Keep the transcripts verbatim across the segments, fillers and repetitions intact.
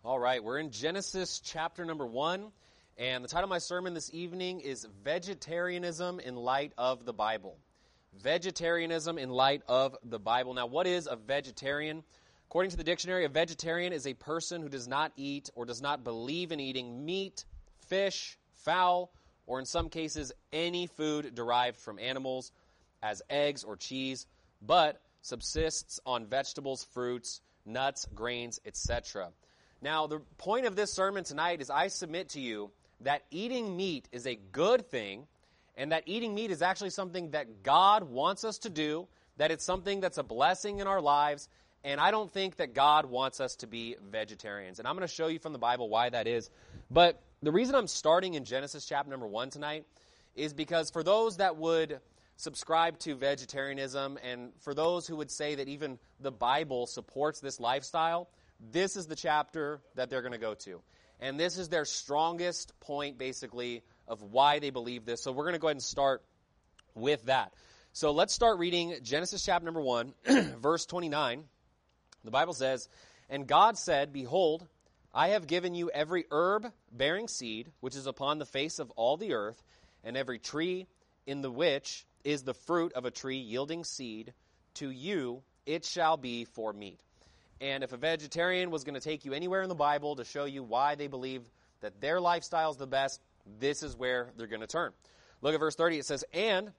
All right, we're in Genesis chapter number one, and the title of my sermon this evening is Vegetarianism in Light of the Bible. Vegetarianism in light of the Bible. Now, what is a vegetarian? According to the dictionary, a vegetarian is a person who does not eat or does not believe in eating meat, fish, fowl, or in some cases, any food derived from animals, as eggs or cheese, but subsists on vegetables, fruits, nuts, grains, et cetera. Now, the point of this sermon tonight is I submit to you that eating meat is a good thing, and that eating meat is actually something that God wants us to do, that it's something that's a blessing in our lives, and I don't think that God wants us to be vegetarians. And I'm going to show you from the Bible why that is. But the reason I'm starting in Genesis chapter number one tonight is because for those that would subscribe to vegetarianism, and for those who would say that even the Bible supports this lifestyle, this is the chapter that they're going to go to. And this is their strongest point, basically, of why they believe this. So we're going to go ahead and start with that. So let's start reading Genesis chapter number one, verse twenty-nine. The Bible says, "And God said, Behold, I have given you every herb bearing seed, which is upon the face of all the earth, and every tree in the which is the fruit of a tree yielding seed. To you it shall be for meat." And if a vegetarian was going to take you anywhere in the Bible to show you why they believe that their lifestyle is the best, this is where they're going to turn. Look at verse thirty. It says, "And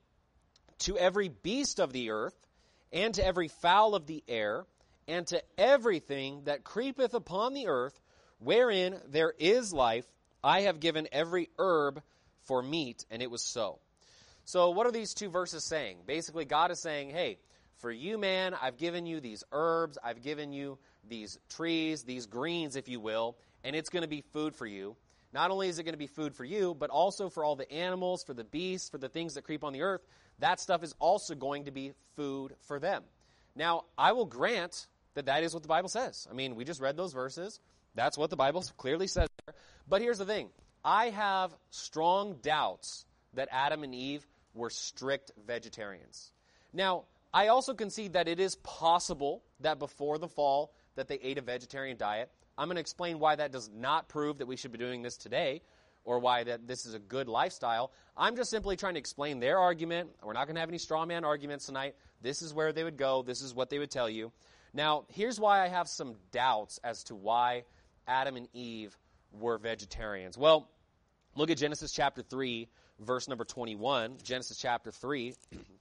to every beast of the earth, and to every fowl of the air, and to everything that creepeth upon the earth, wherein there is life, I have given every herb for meat, and it was so." So what are these two verses saying? Basically, God is saying, hey, for you, man, I've given you these herbs, I've given you these trees, these greens, if you will, and it's going to be food for you. Not only is it going to be food for you, but also for all the animals, for the beasts, for the things that creep on the earth. That stuff is also going to be food for them. Now, I will grant that that is what the Bible says. I mean, we just read those verses. That's what the Bible clearly says there. But here's the thing. I have strong doubts that Adam and Eve were strict vegetarians. Now, I also concede that it is possible that before the fall that they ate a vegetarian diet. I'm going to explain why that does not prove that we should be doing this today or why that this is a good lifestyle. I'm just simply trying to explain their argument. We're not going to have any straw man arguments tonight. This is where they would go. This is what they would tell you. Now, here's why I have some doubts as to why Adam and Eve were vegetarians. Well, look at Genesis chapter three, verse number twenty-one. Genesis chapter three,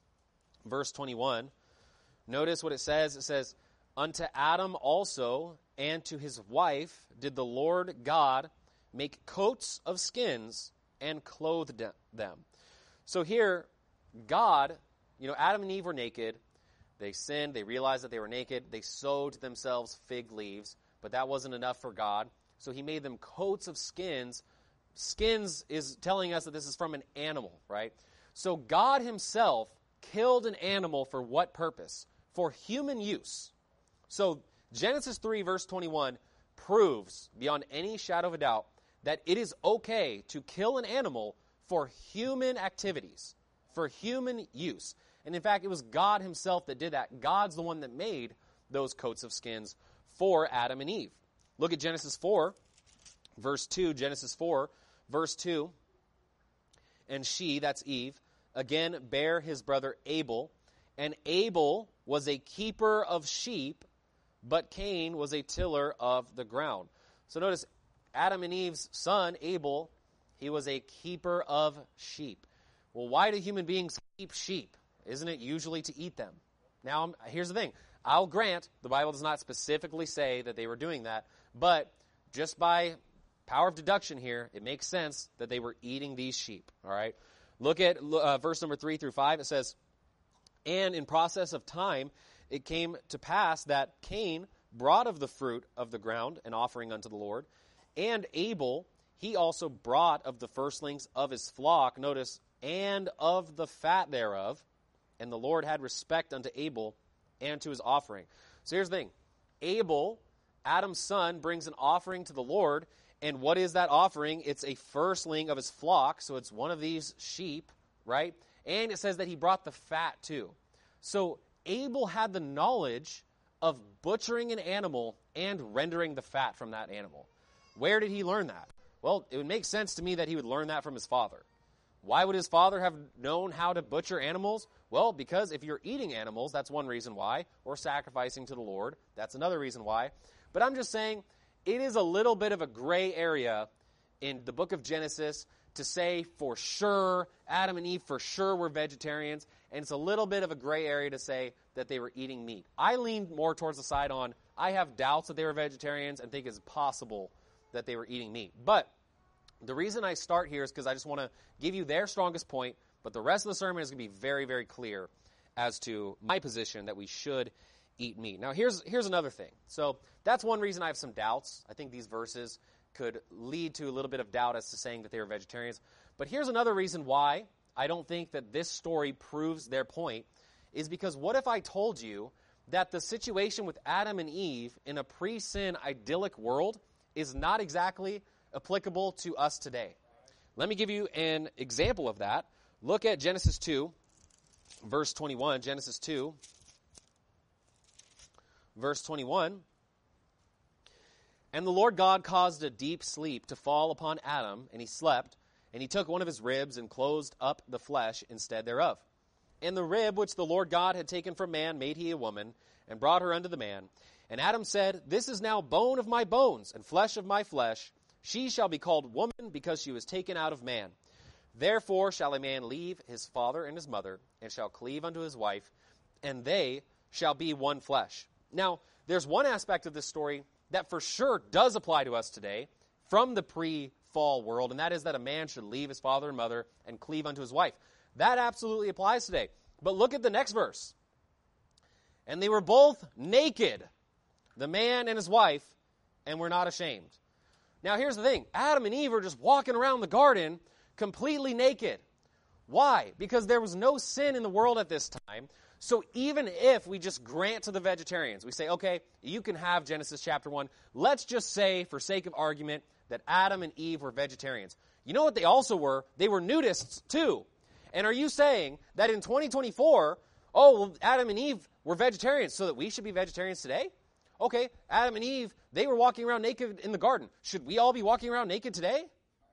verse twenty-one. Notice what it says. It says, "Unto Adam also and to his wife did the Lord God make coats of skins and clothed them." So here, God, you know, Adam and Eve were naked. They sinned. They realized that they were naked. They sewed themselves fig leaves, but that wasn't enough for God. So he made them coats of skins. Skins is telling us that this is from an animal, right? So God himself killed an animal for what purpose? For human use. So Genesis three, verse twenty-one proves beyond any shadow of a doubt that it is okay to kill an animal for human activities, for human use. And in fact, it was God himself that did that. God's the one that made those coats of skins for Adam and Eve. Look at Genesis four, verse two. Genesis four, verse two. "And she," that's Eve, "again bare his brother Abel. And Abel was a keeper of sheep, but Cain was a tiller of the ground." So notice, Adam and Eve's son, Abel, he was a keeper of sheep. Well, why do human beings keep sheep? Isn't it usually to eat them? Now, here's the thing. I'll grant the Bible does not specifically say that they were doing that, but just by power of deduction here, it makes sense that they were eating these sheep. All right. Look at uh, verse number three through five. It says, "And in process of time, it came to pass that Cain brought of the fruit of the ground an offering unto the Lord, and Abel, he also brought of the firstlings of his flock," notice, "and of the fat thereof. And the Lord had respect unto Abel and to his offering." So here's the thing. Abel, Adam's son, brings an offering to the Lord. And what is that offering? It's a firstling of his flock. So it's one of these sheep, right? And it says that he brought the fat too. So Abel had the knowledge of butchering an animal and rendering the fat from that animal. Where did he learn that? Well, it would make sense to me that he would learn that from his father. Why would his father have known how to butcher animals? Well, because if you're eating animals, that's one reason why, or sacrificing to the Lord, that's another reason why. But I'm just saying, it is a little bit of a gray area in the book of Genesis to say for sure, Adam and Eve for sure were vegetarians, and it's a little bit of a gray area to say that they were eating meat. I lean more towards the side on, I have doubts that they were vegetarians and think it's possible that they were eating meat. But the reason I start here is because I just want to give you their strongest point, but the rest of the sermon is going to be very, very clear as to my position that we should eat meat. Now, here's here's another thing. So that's one reason I have some doubts. I think these verses could lead to a little bit of doubt as to saying that they were vegetarians. But here's another reason why I don't think that this story proves their point, is because what if I told you that the situation with Adam and Eve in a pre-sin idyllic world is not exactly applicable to us today? Let me give you an example of that. Look at Genesis two, verse twenty-one. Genesis two, verse twenty-one. And the Lord God caused a deep sleep to fall upon Adam, and he slept, and he took one of his ribs and closed up the flesh instead thereof. And the rib which the Lord God had taken from man made he a woman, and brought her unto the man. And Adam said, This is now bone of my bones, and flesh of my flesh. She shall be called woman, because she was taken out of man. Therefore shall a man leave his father and his mother, and shall cleave unto his wife, and they shall be one flesh. Now, there's one aspect of this story that for sure does apply to us today from the pre-fall world, and that is that a man should leave his father and mother and cleave unto his wife. That absolutely applies today. But look at the next verse. And they were both naked, the man and his wife, and were not ashamed. Now here's the thing. Adam and Eve are just walking around the garden completely naked. Why? Because there was no sin in the world at this time. So even if we just grant to the vegetarians, we say, okay, you can have Genesis chapter one. Let's just say, for sake of argument, that Adam and Eve were vegetarians. You know what they also were? They were nudists too. And are you saying that in twenty twenty-four, oh, well, Adam and Eve were vegetarians, so that we should be vegetarians today? Okay, Adam and Eve, they were walking around naked in the garden. Should we all be walking around naked today?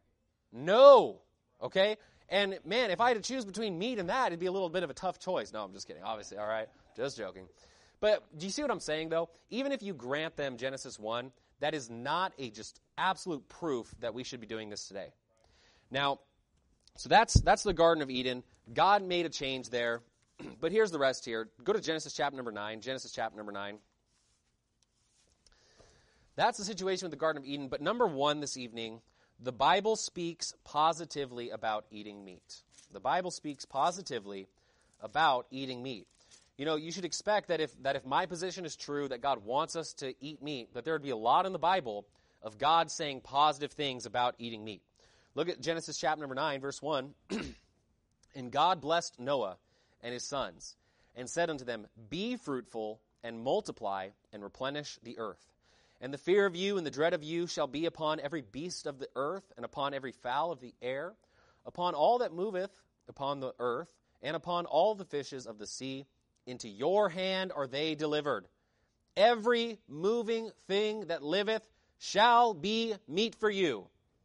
No. Okay? And, man, if I had to choose between meat and that, it'd be a little bit of a tough choice. No, I'm just kidding. Obviously, all right? Just joking. But do you see what I'm saying, though? Even if you grant them Genesis one, that is not a just absolute proof that we should be doing this today. Now, so that's that's the Garden of Eden. God made a change there. But here's the rest here. Go to Genesis chapter number nine. Genesis chapter number nine. That's the situation with the Garden of Eden. But number one this evening, the Bible speaks positively about eating meat. The Bible speaks positively about eating meat. You know, you should expect that if that if my position is true, that God wants us to eat meat, that there would be a lot in the Bible of God saying positive things about eating meat. Look at Genesis chapter number nine, verse one. And God blessed Noah and his sons, and said unto them, Be fruitful, and multiply, and replenish the earth. And the fear of you and the dread of you shall be upon every beast of the earth, and upon every fowl of the air, upon all that moveth upon the earth, and upon all the fishes of the sea. Into your hand are they delivered. Every moving thing that liveth shall be meat for you.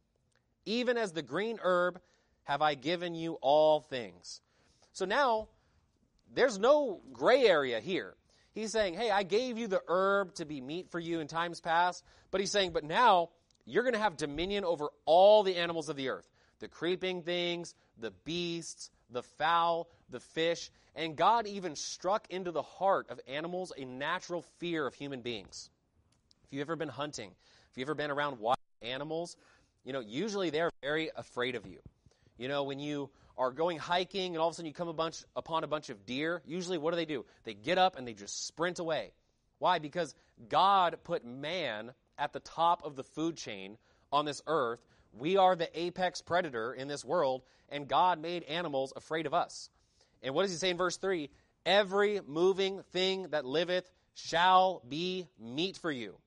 Even as the green herb have I given you all things. So now, there's no gray area here. He's saying, hey, I gave you the herb to be meat for you in times past. But he's saying, but now you're going to have dominion over all the animals of the earth. The creeping things, the beasts, the fowl, the fish. And God even struck into the heart of animals a natural fear of human beings. If you've ever been hunting, if you've ever been around wild animals, you know, usually they're very afraid of you. You know, when you are going hiking and all of a sudden you come a bunch upon a bunch of deer, usually what do they do? They get up and they just sprint away. Why? Because God put man at the top of the food chain on this earth. We are the apex predator in this world, and God made animals afraid of us. And what does he say in verse three? Every moving thing that liveth shall be meat for you.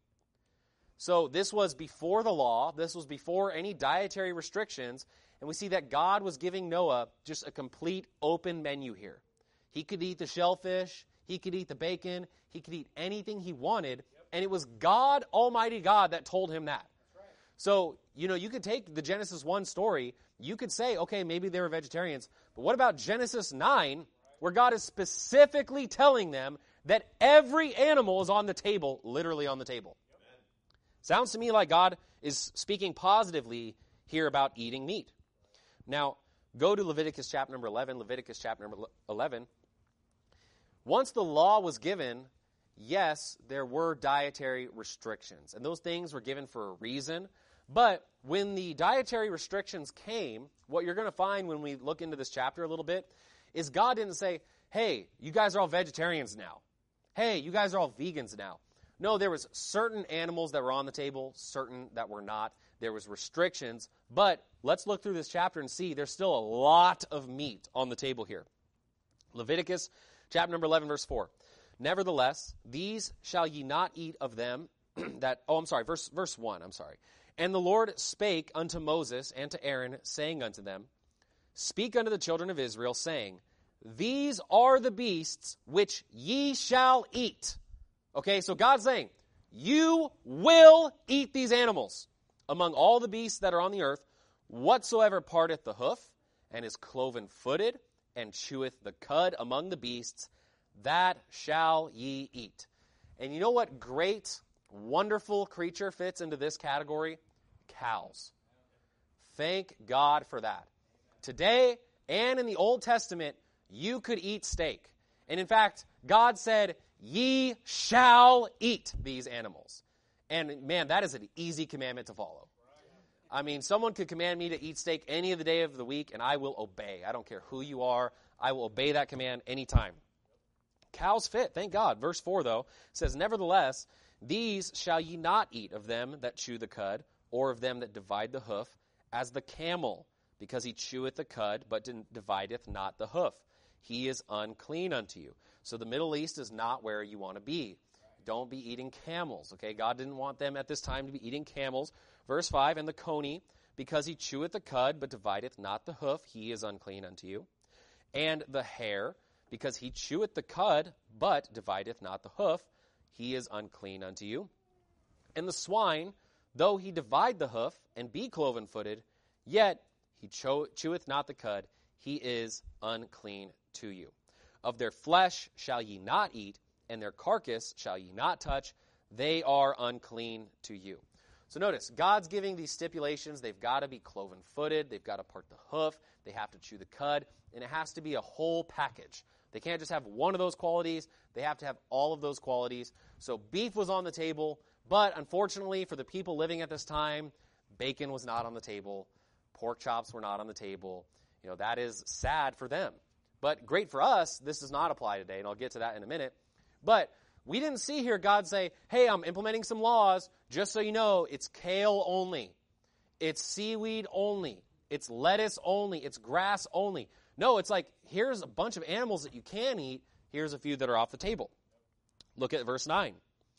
So this was before the law. This was before any dietary restrictions. And we see that God was giving Noah just a complete open menu here. He could eat the shellfish. He could eat the bacon. He could eat anything he wanted. Yep. And it was God, Almighty God, that told him that. So, you know, you could take the Genesis one story, you could say, okay, maybe they were vegetarians, but what about Genesis nine, where God is specifically telling them that every animal is on the table, literally on the table? Amen. Sounds to me like God is speaking positively here about eating meat. Now, go to Leviticus chapter number eleven, Leviticus chapter number eleven. Once the law was given, yes, there were dietary restrictions, and those things were given for a reason. But when the dietary restrictions came, what you're going to find when we look into this chapter a little bit is God didn't say, hey, you guys are all vegetarians now. Hey, you guys are all vegans now. No, there was certain animals that were on the table, certain that were not. There was restrictions, but let's look through this chapter and see there's still a lot of meat on the table here. Leviticus chapter number eleven, verse four. Nevertheless, these shall ye not eat of them that, oh, I'm sorry, verse, verse one, I'm sorry. And the Lord spake unto Moses and to Aaron, saying unto them, Speak unto the children of Israel, saying, These are the beasts which ye shall eat. Okay, so God's saying, you will eat these animals. Among all the beasts that are on the earth, whatsoever parteth the hoof, and is cloven-footed, and cheweth the cud among the beasts, that shall ye eat. And you know what great, wonderful creature fits into this category? Cows. Thank God for that. Today and in the Old Testament, you could eat steak. And in fact, God said, ye shall eat these animals. And man, that is an easy commandment to follow. I mean, someone could command me to eat steak any of the day of the week, and I will obey. I don't care who you are. I will obey that command anytime. Cows fit, thank God. Verse four, though, says, Nevertheless, these shall ye not eat of them that chew the cud, or of them that divide the hoof, as the camel, because he cheweth the cud, but divideth not the hoof. He is unclean unto you. So the Middle East is not where you want to be. Don't be eating camels, okay? God didn't want them at this time to be eating camels. Verse five, And the coney, because he cheweth the cud, but divideth not the hoof, he is unclean unto you. And the hare, because he cheweth the cud, but divideth not the hoof, he is unclean unto you. And the swine, though he divide the hoof, and be cloven-footed, yet he chew- cheweth not the cud, he is unclean to you. Of their flesh shall ye not eat, and their carcass shall ye not touch, they are unclean to you. So notice, God's giving these stipulations. They've got to be cloven-footed, they've got to part the hoof, they have to chew the cud, and it has to be a whole package. They can't just have one of those qualities. They have to have all of those qualities. So beef was on the table, but unfortunately for the people living at this time, bacon was not on the table. Pork chops were not on the table. You know, that is sad for them. But great for us, this does not apply today, and I'll get to that in a minute. But we didn't see here God say, hey, I'm implementing some laws. Just so you know, it's kale only. It's seaweed only. It's lettuce only. It's grass only. No, it's like, here's a bunch of animals that you can eat. Here's a few that are off the table. Look at verse nine.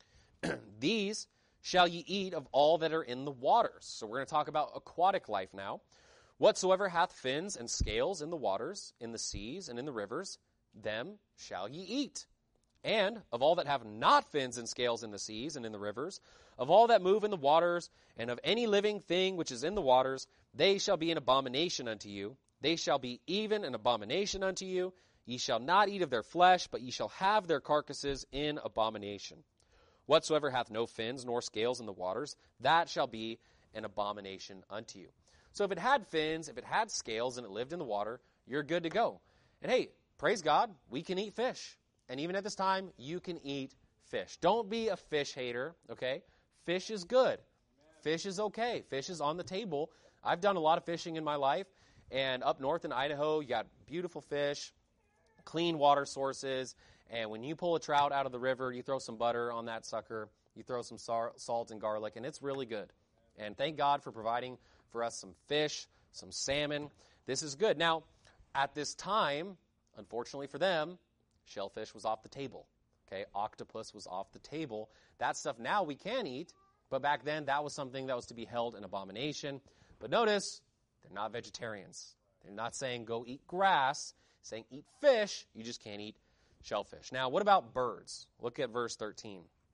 These shall ye eat of all that are in the waters. So we're going to talk about aquatic life now. Whatsoever hath fins and scales in the waters, in the seas, and in the rivers, them shall ye eat. And of all that have not fins and scales in the seas and in the rivers, of all that move in the waters, and of any living thing which is in the waters, they shall be an abomination unto you. They shall be even an abomination unto you. Ye shall not eat of their flesh, but ye shall have their carcasses in abomination. Whatsoever hath no fins nor scales in the waters, that shall be an abomination unto you. So if it had fins, if it had scales, and it lived in the water, you're good to go. And hey, praise God, we can eat fish. And even at this time, you can eat fish. Don't be a fish hater, okay? Fish is good. Fish is okay. Fish is on the table. I've done a lot of fishing in my life. And up north in Idaho, you got beautiful fish, clean water sources. And when you pull a trout out of the river, you throw some butter on that sucker. You throw some salt and garlic, and it's really good. And thank God for providing for us some fish, some salmon. This is good. Now, at this time, unfortunately for them, shellfish was off the table. Okay, octopus was off the table. That stuff now we can eat, but back then that was something that was to be held in abomination. But notice, they're not vegetarians. They're not saying go eat grass, saying eat fish. You just can't eat shellfish. Now, what about birds? Look at verse thirteen.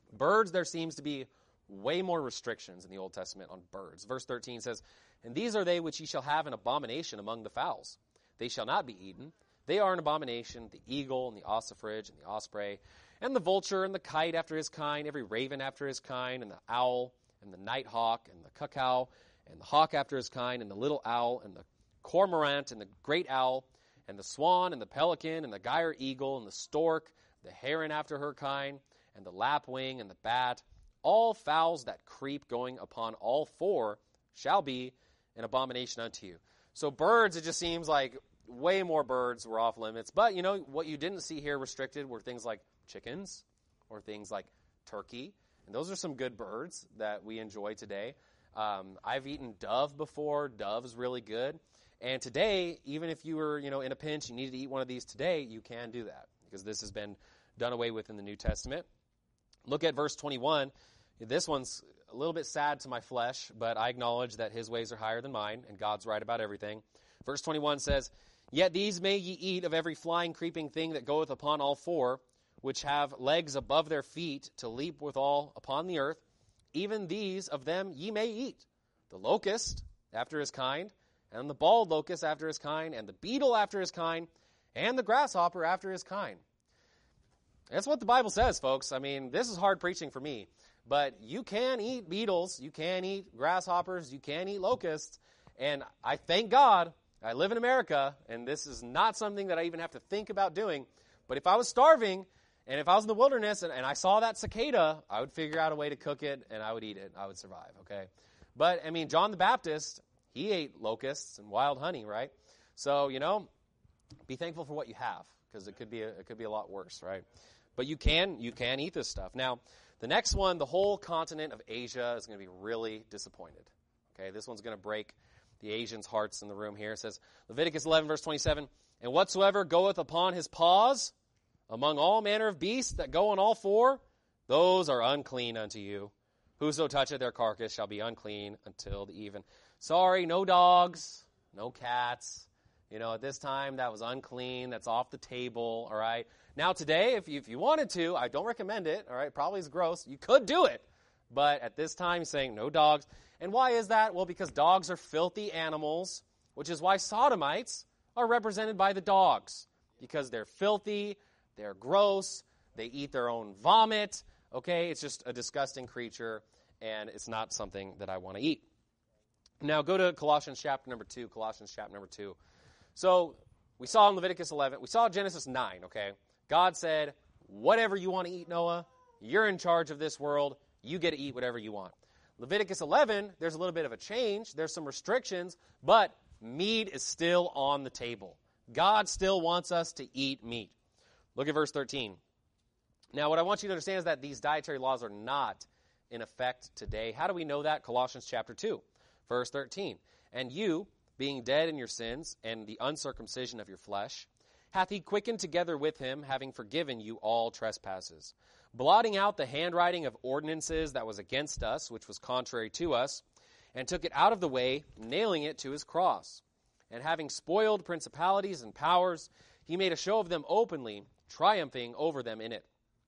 Birds, there seems to be way more restrictions in the Old Testament on birds. Verse thirteen says, "And these are they which ye shall have an abomination among the fowls. They shall not be eaten. They are an abomination, the eagle, and the ossifrage, and the osprey, and the vulture, and the kite after his kind, every raven after his kind, and the owl, and the nighthawk, and the cuckow, and the hawk after his kind, and the little owl, and the cormorant, and the great owl, and the swan, and the pelican, and the gyre eagle, and the stork, the heron after her kind, and the lapwing, and the bat, all fowls that creep going upon all four shall be an abomination unto you." So birds, it just seems like way more birds were off limits. But, you know, what you didn't see here restricted were things like chickens or things like turkey. And those are some good birds that we enjoy today. Um, I've eaten dove before. Dove's really good. And today, even if you were, you know, in a pinch, you needed to eat one of these today, you can do that because this has been done away with in the New Testament. Look at verse twenty-one. This one's a little bit sad to my flesh, but I acknowledge that his ways are higher than mine, and God's right about everything. Verse twenty-one says, "Yet these may ye eat of every flying, creeping thing that goeth upon all four, which have legs above their feet to leap withal upon the earth. Even these of them ye may eat. The locust after his kind, and the bald locust after his kind, and the beetle after his kind, and the grasshopper after his kind." That's what the Bible says, folks. I mean, this is hard preaching for me. But you can eat beetles, you can eat grasshoppers, you can eat locusts. And I thank God I live in America, and this is not something that I even have to think about doing. But if I was starving, and if I was in the wilderness, and, and I saw that cicada, I would figure out a way to cook it, and I would eat it. I would survive, okay? But, I mean, John the Baptist, he ate locusts and wild honey, right? So, you know, be thankful for what you have, because it could be a, it could be a lot worse, right? But you can you can eat this stuff. Now, the next one, the whole continent of Asia is going to be really disappointed. Okay, this one's going to break the Asians' hearts in the room here. It says, Leviticus eleven, verse twenty-seven, "And whatsoever goeth upon his paws among all manner of beasts that go on all four, those are unclean unto you. Whoso toucheth their carcass shall be unclean until the even." Sorry, no dogs, no cats. You know, at this time, that was unclean. That's off the table, all right? Now, today, if you, if you wanted to, I don't recommend it, all right? Probably is gross. You could do it. But at this time, he's saying no dogs. And why is that? Well, because dogs are filthy animals, which is why sodomites are represented by the dogs. Because they're filthy, they're gross, they eat their own vomit, okay? It's just a disgusting creature, and it's not something that I want to eat. Now, go to Colossians chapter number two, Colossians chapter number two. So, we saw in Leviticus eleven, we saw Genesis nine, okay? God said, whatever you want to eat, Noah, you're in charge of this world. You get to eat whatever you want. Leviticus eleven, there's a little bit of a change. There's some restrictions, but meat is still on the table. God still wants us to eat meat. Look at verse thirteen. Now, what I want you to understand is that these dietary laws are not in effect today. How do we know that? Colossians chapter two, verse thirteen. "And you, being dead in your sins and the uncircumcision of your flesh, hath he quickened together with him, having forgiven you all trespasses, blotting out the handwriting of ordinances that was against us, which was contrary to us, and took it out of the way, nailing it to his cross. And having spoiled principalities and powers, he made a show of them openly, triumphing over them in it.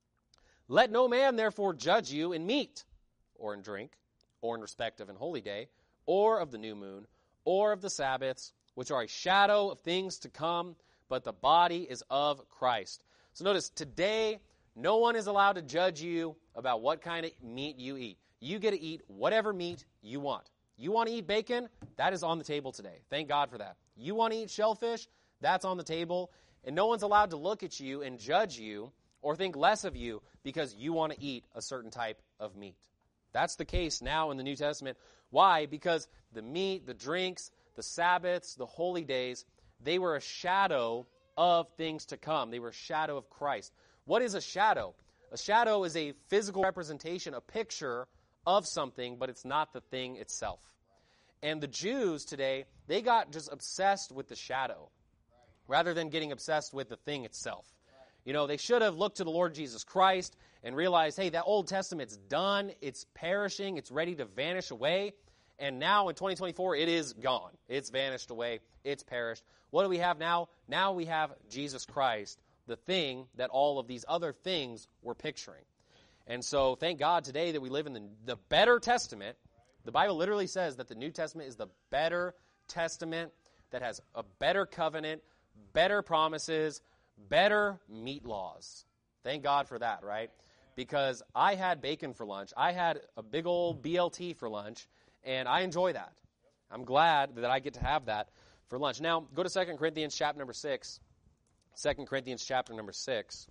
Let no man therefore judge you in meat, or in drink, or in respect of an holy day, or of the new moon, or of the Sabbaths, which are a shadow of things to come, but the body is of Christ." So notice, today, no one is allowed to judge you about what kind of meat you eat. You get to eat whatever meat you want. You want to eat bacon? That is on the table today. Thank God for that. You want to eat shellfish? That's on the table. And no one's allowed to look at you and judge you or think less of you because you want to eat a certain type of meat. That's the case now in the New Testament. Why? Because the meat, the drinks, the Sabbaths, the holy days, they were a shadow of things to come. They were a shadow of Christ. What is a shadow? A shadow is a physical representation, a picture of something, but it's not the thing itself. And the Jews today, they got just obsessed with the shadow rather than getting obsessed with the thing itself. You know, they should have looked to the Lord Jesus Christ and realized, hey, that Old Testament's done, it's perishing, it's ready to vanish away, and now in twenty twenty-four, it is gone. It's vanished away, it's perished. What do we have now? Now we have Jesus Christ, the thing that all of these other things were picturing. And so thank God today that we live in the, the better testament. The Bible literally says that the New Testament is the better testament that has a better covenant, better promises, better meat laws. Thank God for that, right? Because I had bacon for lunch. I had a big old B L T for lunch, and I enjoy that. I'm glad that I get to have that for lunch. Now, go to Second Corinthians chapter number six. Second Corinthians chapter number six.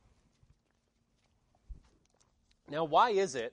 Now, why is it,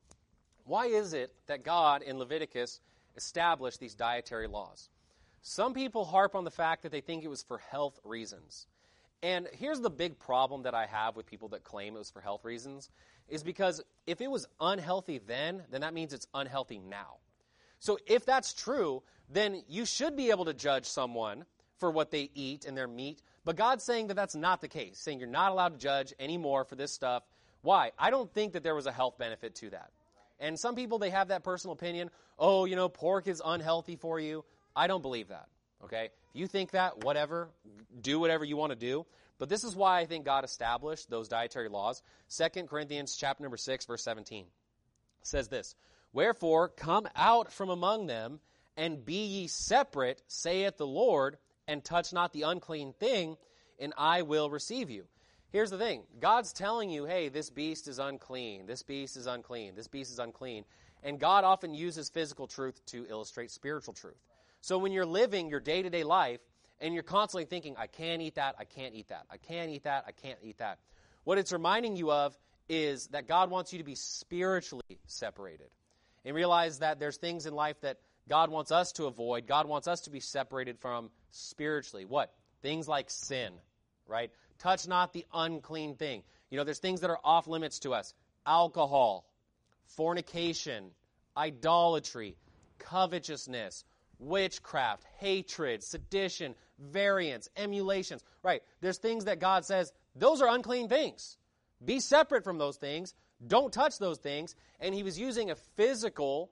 why is it that God in Leviticus established these dietary laws? Some people harp on the fact that they think it was for health reasons. And here's the big problem that I have with people that claim it was for health reasons, is because if it was unhealthy then, then that means it's unhealthy now. So if that's true, then you should be able to judge someone for what they eat and their meat. But God's saying that that's not the case, saying you're not allowed to judge anymore for this stuff. Why? I don't think that there was a health benefit to that. And some people, they have that personal opinion, oh, you know, pork is unhealthy for you. I don't believe that, okay? If you think that, whatever, do whatever you want to do. But this is why I think God established those dietary laws. Second Corinthians chapter number six, verse seventeen says this, wherefore come out from among them, and be ye separate, saith the Lord, and touch not the unclean thing, and I will receive you. Here's the thing. God's telling you, hey, this beast is unclean. This beast is unclean. This beast is unclean. And God often uses physical truth to illustrate spiritual truth. So when you're living your day-to-day life, and you're constantly thinking, I can't eat that, I can't eat that, I can't eat that, I can't eat that. What it's reminding you of is that God wants you to be spiritually separated. And realize that there's things in life that God wants us to avoid. God wants us to be separated from spiritually. What? Things like sin, right? Touch not the unclean thing. You know, there's things that are off limits to us. Alcohol, fornication, idolatry, covetousness, witchcraft, hatred, sedition, variance, emulations. Right, there's things that God says, those are unclean things. Be separate from those things. Don't touch those things. And he was using a physical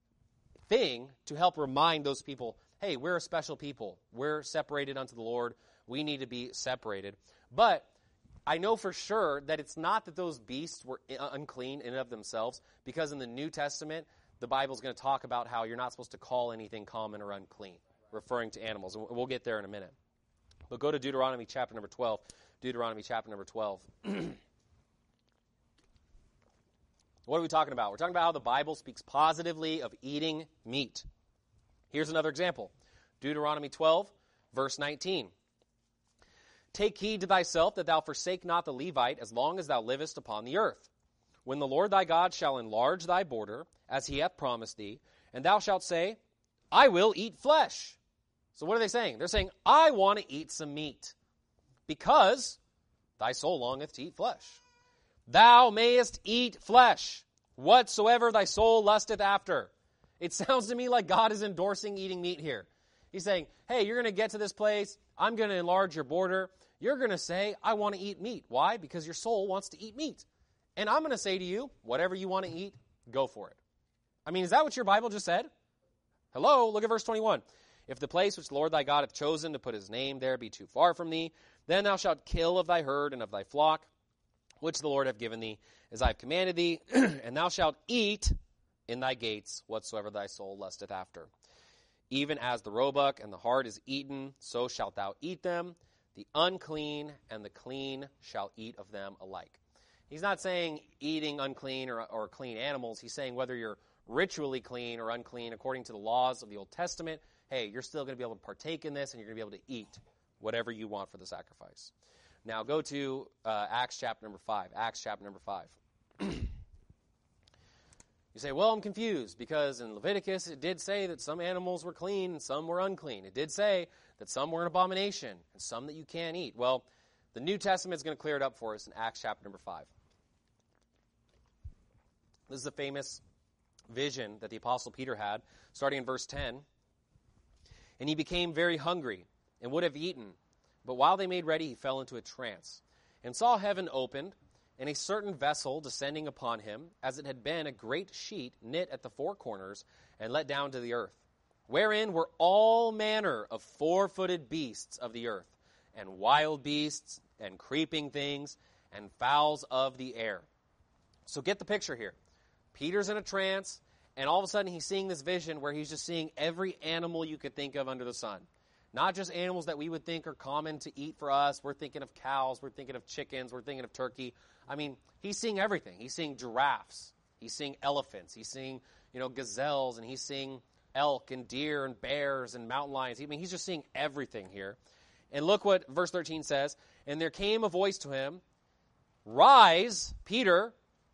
thing to help remind those people, hey, we're a special people. We're separated unto the Lord. We need to be separated. But I know for sure that it's not that those beasts were unclean in and of themselves, because in the New Testament, the Bible's going to talk about how you're not supposed to call anything common or unclean, referring to animals. And we'll get there in a minute. But go to Deuteronomy chapter number twelve. Deuteronomy chapter number twelve. What are we talking about? We're talking about how the Bible speaks positively of eating meat. Here's another example. Deuteronomy twelve, verse nineteen. Take heed to thyself that thou forsake not the Levite as long as thou livest upon the earth. When the Lord thy God shall enlarge thy border, as he hath promised thee, and thou shalt say, I will eat flesh. So what are they saying? They're saying, I want to eat some meat, because thy soul longeth to eat flesh. Thou mayest eat flesh, whatsoever thy soul lusteth after. It sounds to me like God is endorsing eating meat here. He's saying, hey, you're going to get to this place. I'm going to enlarge your border. You're going to say, I want to eat meat. Why? Because your soul wants to eat meat. And I'm going to say to you, whatever you want to eat, go for it. I mean, is that what your Bible just said? Hello, look at verse twenty-one. If the place which the Lord thy God hath chosen to put his name there be too far from thee, then thou shalt kill of thy herd and of thy flock, which the Lord hath given thee, as I have commanded thee, and thou shalt eat in thy gates whatsoever thy soul lusteth after. Even as the roebuck and the hart is eaten, so shalt thou eat them. The unclean and the clean shall eat of them alike. He's not saying eating unclean or, or clean animals. He's saying whether you're ritually clean or unclean according to the laws of the Old Testament, hey, you're still going to be able to partake in this, and you're going to be able to eat whatever you want for the sacrifice. Now go to uh, Acts chapter number five. Acts chapter number five. You say, well, I'm confused, because in Leviticus it did say that some animals were clean and some were unclean. It did say that some were an abomination and some that you can't eat. Well, the New Testament is going to clear it up for us in Acts chapter number five. This is a famous vision that the Apostle Peter had, starting in verse ten. And he became very hungry and would have eaten. But while they made ready, he fell into a trance, and saw heaven opened, and a certain vessel descending upon him, as it had been a great sheet knit at the four corners, and let down to the earth, wherein were all manner of four-footed beasts of the earth, and wild beasts, and creeping things, and fowls of the air. So get the picture here. Peter's in a trance, and all of a sudden he's seeing this vision where he's just seeing every animal you could think of under the sun. Not just animals that we would think are common to eat for us. We're thinking of cows. We're thinking of chickens. We're thinking of turkey. I mean, he's seeing everything. He's seeing giraffes. He's seeing elephants. He's seeing, you know, gazelles, and he's seeing elk and deer and bears and mountain lions. I mean, he's just seeing everything here. And look what verse thirteen says. And there came a voice to him, "Rise, Peter,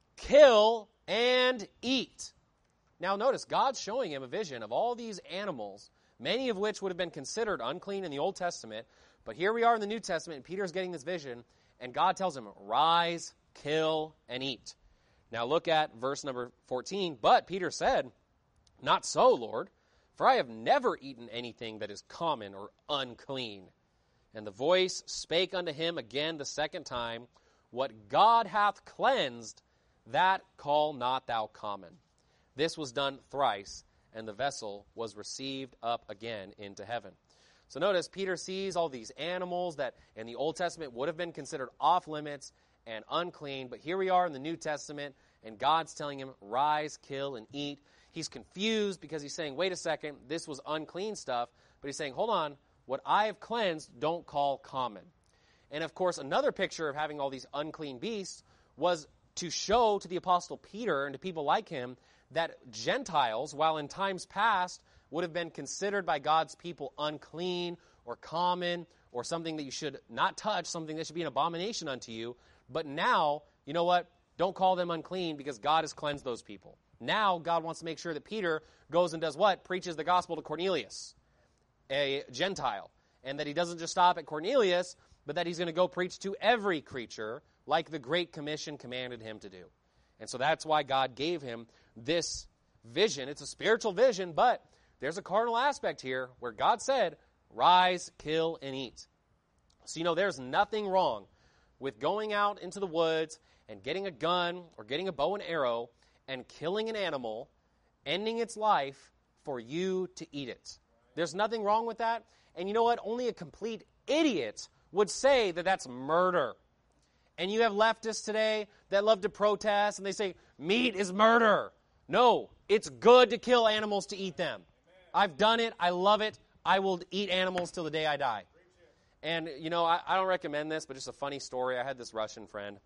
kill and eat." Now notice, God's showing him a vision of all these animals, many of which would have been considered unclean in the Old Testament. But here we are in the New Testament, and Peter's getting this vision, and God tells him, "Rise, kill, and eat." Now look at verse number fourteen. But Peter said, "Not so, Lord, for I have never eaten anything that is common or unclean." And the voice spake unto him again the second time, "What God hath cleansed, that call not thou common." This was done thrice, and the vessel was received up again into heaven. So notice, Peter sees all these animals that in the Old Testament would have been considered off limits and unclean, but here we are in the New Testament, and God's telling him, "Rise, kill, and eat." He's confused because he's saying, wait a second, this was unclean stuff, but he's saying, hold on, what I have cleansed, don't call common. And of course, another picture of having all these unclean beasts was to show to the Apostle Peter and to people like him that Gentiles, while in times past would have been considered by God's people unclean or common or something that you should not touch, something that should be an abomination unto you, but now, you know what? Don't call them unclean because God has cleansed those people. Now God wants to make sure that Peter goes and does what? Preaches the gospel to Cornelius, a Gentile. And that he doesn't just stop at Cornelius, but that he's going to go preach to every creature like the Great Commission commanded him to do. And so that's why God gave him this vision. It's a spiritual vision, but there's a carnal aspect here where God said, "Rise, kill, and eat." So, you know, there's nothing wrong with going out into the woods and getting a gun or getting a bow and arrow and killing an animal, ending its life for you to eat it. There's nothing wrong with that. And you know what? Only a complete idiot would say that that's murder. And you have leftists today that love to protest, and they say, meat is murder. No, it's good to kill animals to eat them. I've done it. I love it. I will eat animals till the day I die. And, you know, I, I don't recommend this, but just a funny story. I had this Russian friend,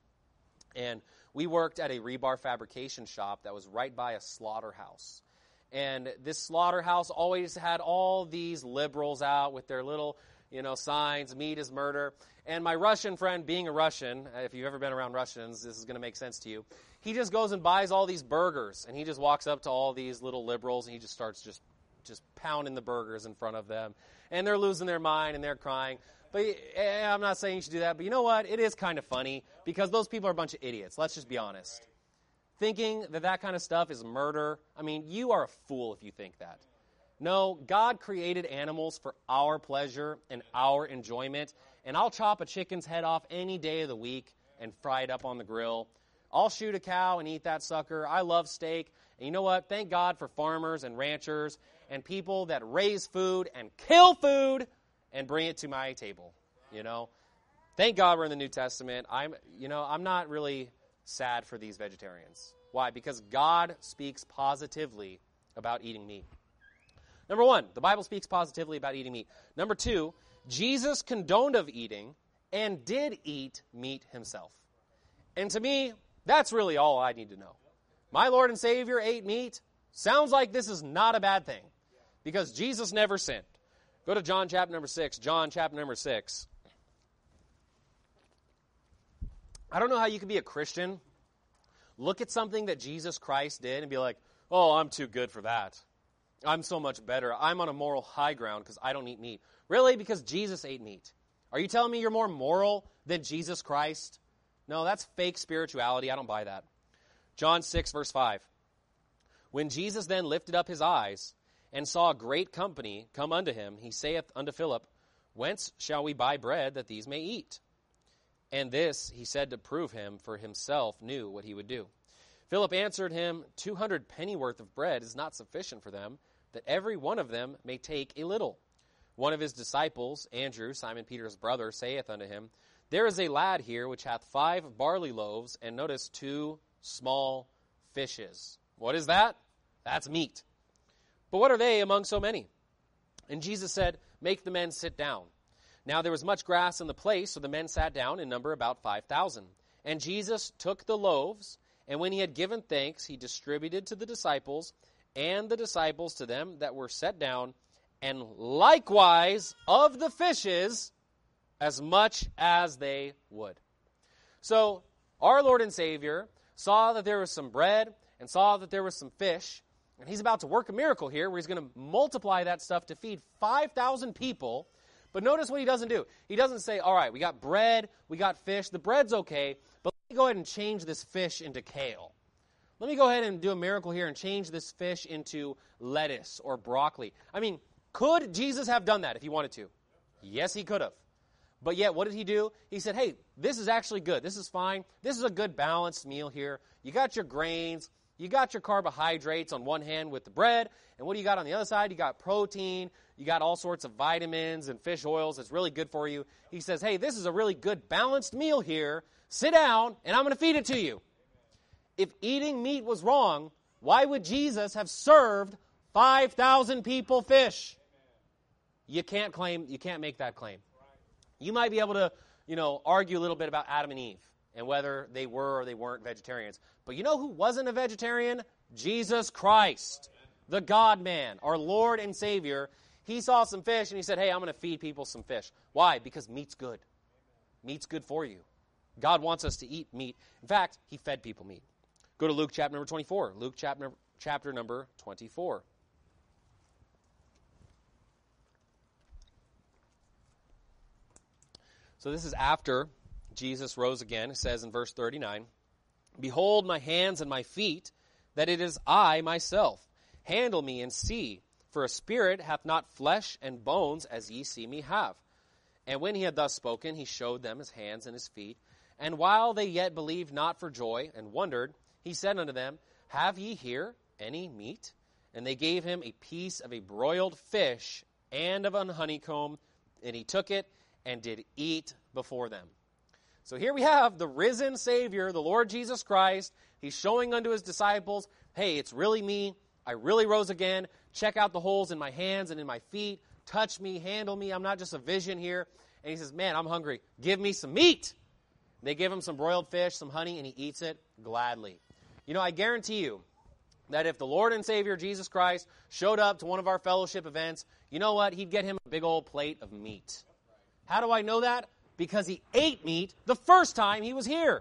and we worked at a rebar fabrication shop that was right by a slaughterhouse. And this slaughterhouse always had all these liberals out with their little, you know, signs, meat is murder. And my Russian friend, being a Russian, if you've ever been around Russians, this is going to make sense to you. He just goes and buys all these burgers, and he just walks up to all these little liberals, and he just starts just, just pounding the burgers in front of them. And they're losing their mind, and they're crying. But I'm not saying you should do that, but you know what? It is kind of funny, because those people are a bunch of idiots. Let's just be honest. Thinking that that kind of stuff is murder, I mean, you are a fool if you think that. No, God created animals for our pleasure and our enjoyment, and I'll chop a chicken's head off any day of the week and fry it up on the grill. I'll shoot a cow and eat that sucker. I love steak. And you know what? Thank God for farmers and ranchers and people that raise food and kill food and bring it to my table, you know. Thank God we're in the New Testament. I'm, you know, I'm not really sad for these vegetarians. Why? Because God speaks positively about eating meat. Number one, the Bible speaks positively about eating meat. Number two, Jesus condoned of eating and did eat meat himself. And to me, that's really all I need to know. My Lord and Savior ate meat. Sounds like this is not a bad thing because Jesus never sinned. Go to John chapter number six. John chapter number six. I don't know how you can be a Christian, look at something that Jesus Christ did and be like, oh, I'm too good for that. I'm so much better. I'm on a moral high ground because I don't eat meat. Really? Because Jesus ate meat. Are you telling me you're more moral than Jesus Christ? No, that's fake spirituality. I don't buy that. John six, verse five. When Jesus then lifted up his eyes and saw a great company come unto him, he saith unto Philip, whence shall we buy bread that these may eat? And this he said to prove him, for himself knew what he would do. Philip answered him, Two hundred pennyworth of bread is not sufficient for them, that every one of them may take a little. One of his disciples, Andrew, Simon Peter's brother, saith unto him, There is a lad here which hath five barley loaves, and notice, two small fishes. What is that? That's meat. But what are they among so many? And Jesus said, make the men sit down. Now there was much grass in the place, so the men sat down, in number about five thousand. And Jesus took the loaves, and when he had given thanks, he distributed to the disciples, and the disciples to them that were set down, and likewise of the fishes, as much as they would. So our Lord and Savior saw that there was some bread, and saw that there was some fish, and he's about to work a miracle here where he's going to multiply that stuff to feed five thousand people. But notice what he doesn't do. He doesn't say, all right, we got bread, we got fish. The bread's okay, but let me go ahead and change this fish into kale. Let me go ahead and do a miracle here and change this fish into lettuce or broccoli. I mean, could Jesus have done that if he wanted to? Yes, he could have. But yet, what did he do? He said, hey, this is actually good. This is fine. This is a good balanced meal here. You got your grains. You got your carbohydrates on one hand with the bread, and what do you got on the other side? You got protein, you got all sorts of vitamins and fish oils that's really good for you. He says, hey, this is a really good balanced meal here. Sit down, and I'm going to feed it to you. If eating meat was wrong, why would Jesus have served five thousand people fish? You can't claim, you can't make that claim. You might be able to, you know, argue a little bit about Adam and Eve and whether they were or they weren't vegetarians. But you know who wasn't a vegetarian? Jesus Christ, the God-man, our Lord and Savior. He saw some fish and he said, hey, I'm going to feed people some fish. Why? Because meat's good. Meat's good for you. God wants us to eat meat. In fact, he fed people meat. Go to Luke chapter number twenty-four. Luke chapter, chapter number twenty-four. So this is after Jesus rose again. It says in verse thirty-nine, behold my hands and my feet, that it is I myself. Handle me and see, for a spirit hath not flesh and bones, as ye see me have. And when he had thus spoken, he showed them his hands and his feet. And while they yet believed not for joy, and wondered, he said unto them, have ye here any meat? And they gave him a piece of a broiled fish and of an honeycomb, and he took it and did eat before them. So here we have the risen Savior, the Lord Jesus Christ. He's showing unto his disciples, hey, it's really me. I really rose again. Check out the holes in my hands and in my feet. Touch me, handle me. I'm not just a vision here. And he says, man, I'm hungry. Give me some meat. They give him some broiled fish, some honey, and he eats it gladly. You know, I guarantee you that if the Lord and Savior Jesus Christ showed up to one of our fellowship events, you know what? He'd get him a big old plate of meat. How do I know that? Because he ate meat the first time he was here.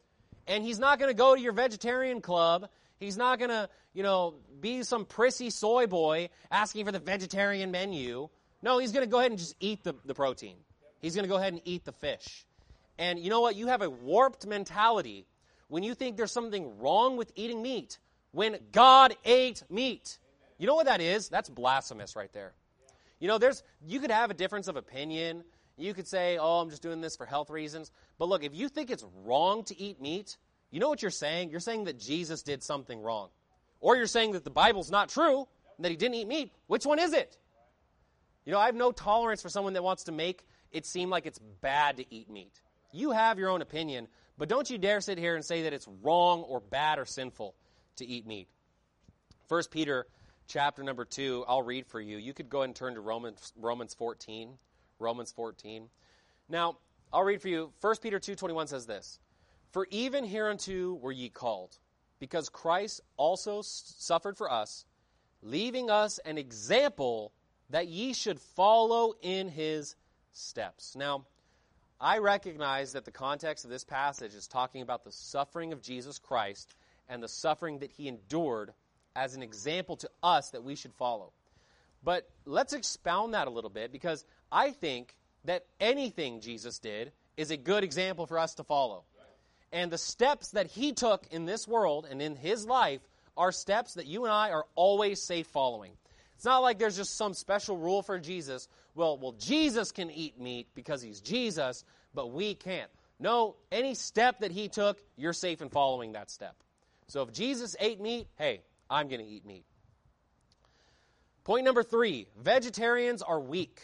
And he's not going to go to your vegetarian club. He's not going to, you know, be some prissy soy boy asking for the vegetarian menu. No, he's going to go ahead and just eat the, the protein. He's going to go ahead and eat the fish. And you know what? You have a warped mentality when you think there's something wrong with eating meat when God ate meat. You know what that is? That's blasphemous right there. You know, there's you could have a difference of opinion. You could say, oh, I'm just doing this for health reasons. But look, if you think it's wrong to eat meat, you know what you're saying? You're saying that Jesus did something wrong. Or you're saying that the Bible's not true, and that he didn't eat meat. Which one is it? You know, I have no tolerance for someone that wants to make it seem like it's bad to eat meat. You have your own opinion, but don't you dare sit here and say that it's wrong or bad or sinful to eat meat. First Peter chapter number two, I'll read for you. You could go ahead and turn to Romans, Romans fourteen. Romans fourteen. Now, I'll read for you. First Peter two twenty-one says this, for even hereunto were ye called, because Christ also suffered for us, leaving us an example that ye should follow in his steps. Now, I recognize that the context of this passage is talking about the suffering of Jesus Christ and the suffering that he endured as an example to us that we should follow. But let's expound that a little bit, because I think that anything Jesus did is a good example for us to follow. And the steps that he took in this world and in his life are steps that you and I are always safe following. It's not like there's just some special rule for Jesus. Well, well, Jesus can eat meat because he's Jesus, but we can't. No, any step that he took, you're safe in following that step. So if Jesus ate meat, hey, I'm going to eat meat. Point number three, vegetarians are weak.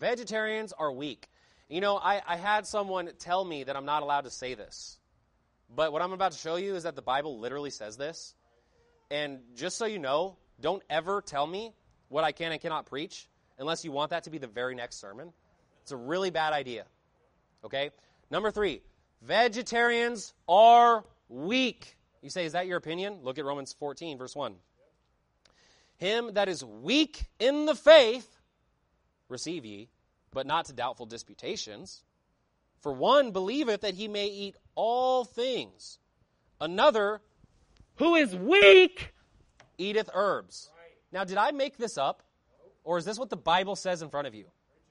Vegetarians are weak. You know, I, I had someone tell me that I'm not allowed to say this. But what I'm about to show you is that the Bible literally says this. And just so you know, don't ever tell me what I can and cannot preach unless you want that to be the very next sermon. It's a really bad idea. Okay? Number three, vegetarians are weak. You say, is that your opinion? Look at Romans fourteen, verse one. Him that is weak in the faith, receive ye, but not to doubtful disputations. For one believeth that he may eat all things. Another, who is weak, eateth herbs. Right. Now, did I make this up? Or is this what the Bible says in front of you?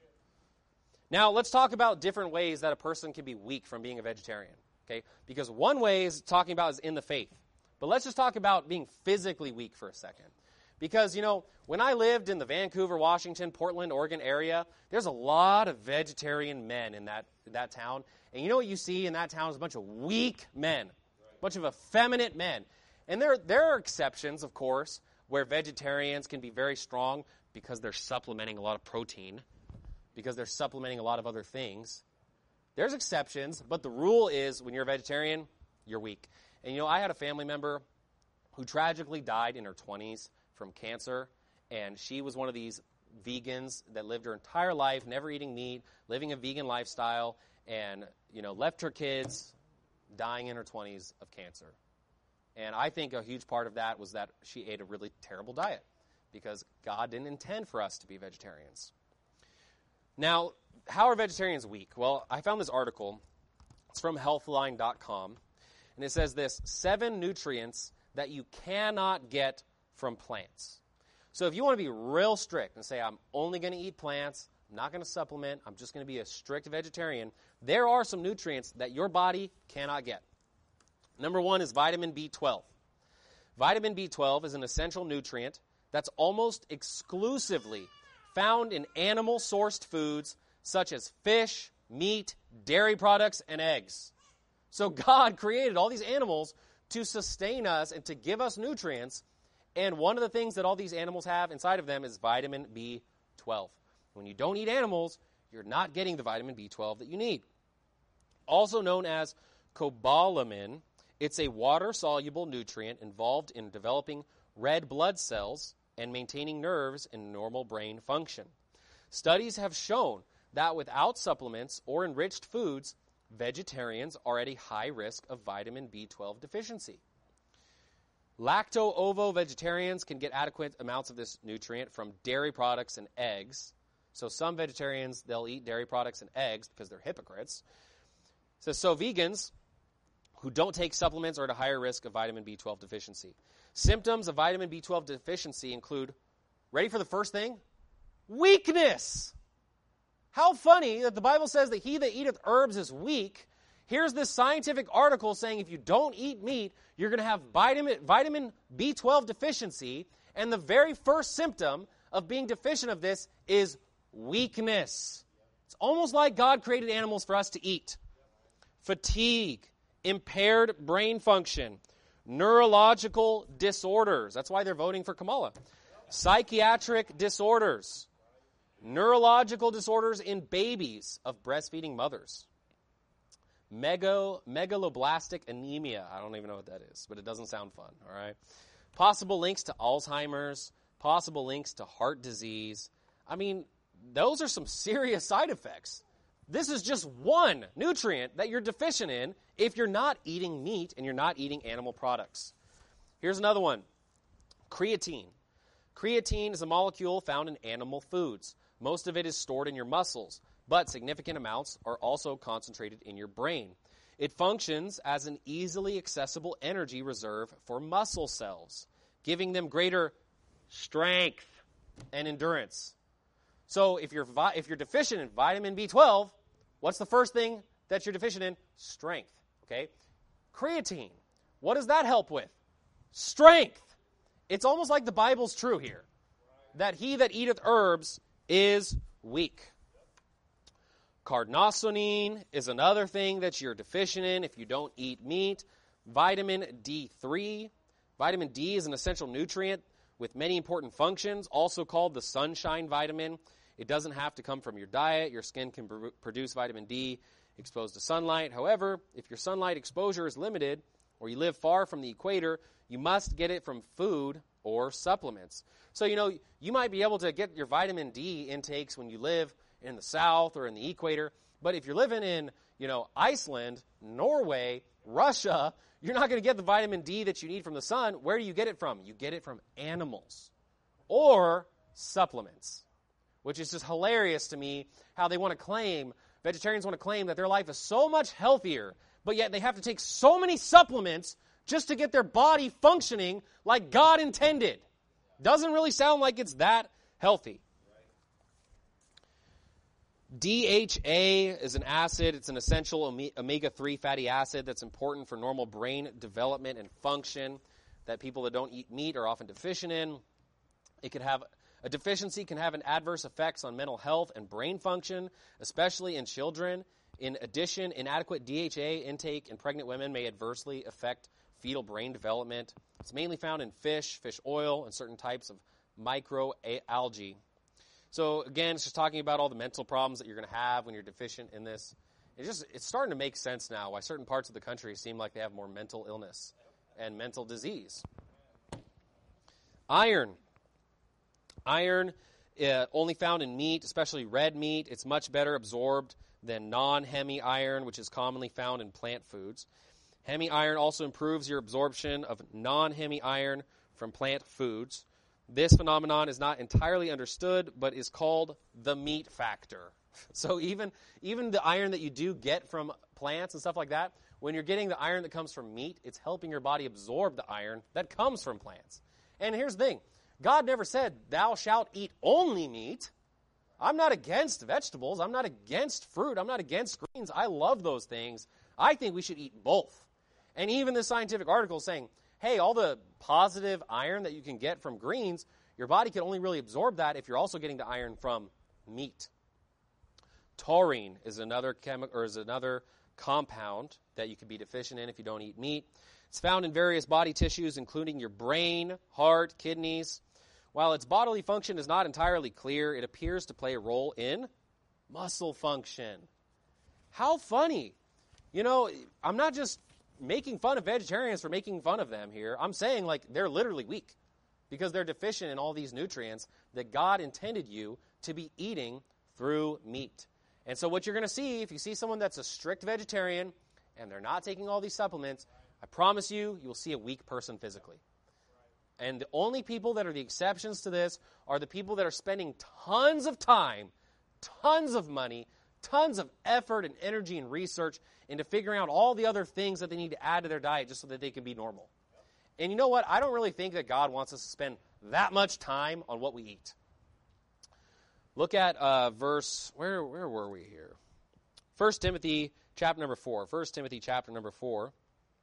Now, let's talk about different ways that a person can be weak from being a vegetarian. Okay? Because one way is talking about is in the faith. But let's just talk about being physically weak for a second. Because, you know, when I lived in the Vancouver, Washington, Portland, Oregon area, there's a lot of vegetarian men in that, that town. And you know what you see in that town is a bunch of weak men, a bunch of effeminate men. And there, there are exceptions, of course, where vegetarians can be very strong because they're supplementing a lot of protein, because they're supplementing a lot of other things. There's exceptions, but the rule is when you're a vegetarian, you're weak. And, you know, I had a family member who tragically died in her twenties from cancer, and she was one of these vegans that lived her entire life never eating meat, living a vegan lifestyle, and, you know, left her kids dying in her twenties of cancer. And I think a huge part of that was that she ate a really terrible diet because God didn't intend for us to be vegetarians. Now, how are vegetarians weak? Well, I found this article. It's from healthline dot com, and it says this: seven nutrients that you cannot get from plants. So if you want to be real strict and say, I'm only going to eat plants, I'm not going to supplement, I'm just going to be a strict vegetarian, there are some nutrients that your body cannot get. Number one is vitamin B twelve. Vitamin B twelve is an essential nutrient that's almost exclusively found in animal-sourced foods such as fish, meat, dairy products, and eggs. So God created all these animals to sustain us and to give us nutrients. And one of the things that all these animals have inside of them is vitamin B twelve. When you don't eat animals, you're not getting the vitamin B twelve that you need. Also known as cobalamin, it's a water-soluble nutrient involved in developing red blood cells and maintaining nerves in normal brain function. Studies have shown that without supplements or enriched foods, vegetarians are at a high risk of vitamin B twelve deficiency. Lacto-ovo vegetarians can get adequate amounts of this nutrient from dairy products and eggs. So some vegetarians, they'll eat dairy products and eggs because they're hypocrites. So, so vegans who don't take supplements are at a higher risk of vitamin B twelve deficiency. Symptoms of vitamin B twelve deficiency include, ready for the first thing? Weakness. How funny that the Bible says that he that eateth herbs is weak. Here's this scientific article saying if you don't eat meat, you're going to have vitamin, vitamin B twelve deficiency, and the very first symptom of being deficient of this is weakness. It's almost like God created animals for us to eat. Fatigue, impaired brain function, neurological disorders. That's why they're voting for Kamala. Psychiatric disorders, neurological disorders in babies of breastfeeding mothers. Mego, megaloblastic anemia. I don't even know what that is, but it doesn't sound fun, all right? Possible links to Alzheimer's, possible links to heart disease. I mean, those are some serious side effects. This is just one nutrient that you're deficient in if you're not eating meat and you're not eating animal products. Here's another one. Creatine. Creatine is a molecule found in animal foods. Most of it is stored in your muscles, but significant amounts are also concentrated in your brain. It functions as an easily accessible energy reserve for muscle cells, giving them greater strength and endurance. So if you're vi- if you're deficient in vitamin B twelve, what's the first thing that you're deficient in? Strength, okay? Creatine, what does that help with? Strength. It's almost like the Bible's true here, that he that eateth herbs is weak. Carnosine is another thing that you're deficient in if you don't eat meat. Vitamin D three. Vitamin D is an essential nutrient with many important functions, also called the sunshine vitamin. It doesn't have to come from your diet. Your skin can pr- produce vitamin D. exposed to sunlight. However, if your sunlight exposure is limited or you live far from the equator, you must get it from food or supplements. So, you know, you might be able to get your vitamin D intakes when you live in the south or in the equator, but if you're living in, you know, Iceland, Norway, Russia, you're not going to get the vitamin D that you need from the sun. Where do you get it from? You get it from animals or supplements, which is just hilarious to me how they want to claim, vegetarians want to claim that their life is so much healthier, but yet they have to take so many supplements just to get their body functioning like God intended. Doesn't really sound like it's that healthy. D H A is an acid. It's an essential omega three fatty acid that's important for normal brain development and function that people that don't eat meat are often deficient in. It can have a deficiency can have an adverse effects on mental health and brain function, especially in children. In addition, inadequate D H A intake in pregnant women may adversely affect fetal brain development. It's mainly found in fish, fish oil, and certain types of microalgae. So again, it's just talking about all the mental problems that you're going to have when you're deficient in this. It's just it's starting to make sense now why certain parts of the country seem like they have more mental illness and mental disease. Iron. Iron uh, only found in meat, especially red meat. It's much better absorbed than non-hemi iron, which is commonly found in plant foods. Hemi iron also improves your absorption of non-hemi iron from plant foods. This phenomenon is not entirely understood, but is called the meat factor. So even, even the iron that you do get from plants and stuff like that, when you're getting the iron that comes from meat, it's helping your body absorb the iron that comes from plants. And here's the thing. God never said, thou shalt eat only meat. I'm not against vegetables. I'm not against fruit. I'm not against greens. I love those things. I think we should eat both. And even the scientific article is saying, hey, all the positive iron that you can get from greens, your body can only really absorb that if you're also getting the iron from meat. Taurine is another chemical or is another compound that you could be deficient in if you don't eat meat. It's found in various body tissues, including your brain, heart, kidneys. While its bodily function is not entirely clear, it appears to play a role in muscle function. How funny. You know, I'm not just making fun of vegetarians for making fun of them here. I'm saying, like, they're literally weak because they're deficient in all these nutrients that God intended you to be eating through meat. And so what you're going to see, if you see someone that's a strict vegetarian and they're not taking all these supplements, I promise you, you'll see a weak person physically. And the only people that are the exceptions to this are the people that are spending tons of time, tons of money, tons of effort and energy and research into figuring out all the other things that they need to add to their diet just so that they can be normal. And you know what? I don't really think that God wants us to spend that much time on what we eat. Look at uh, verse, where where were we here? First Timothy chapter number four. First Timothy chapter number four.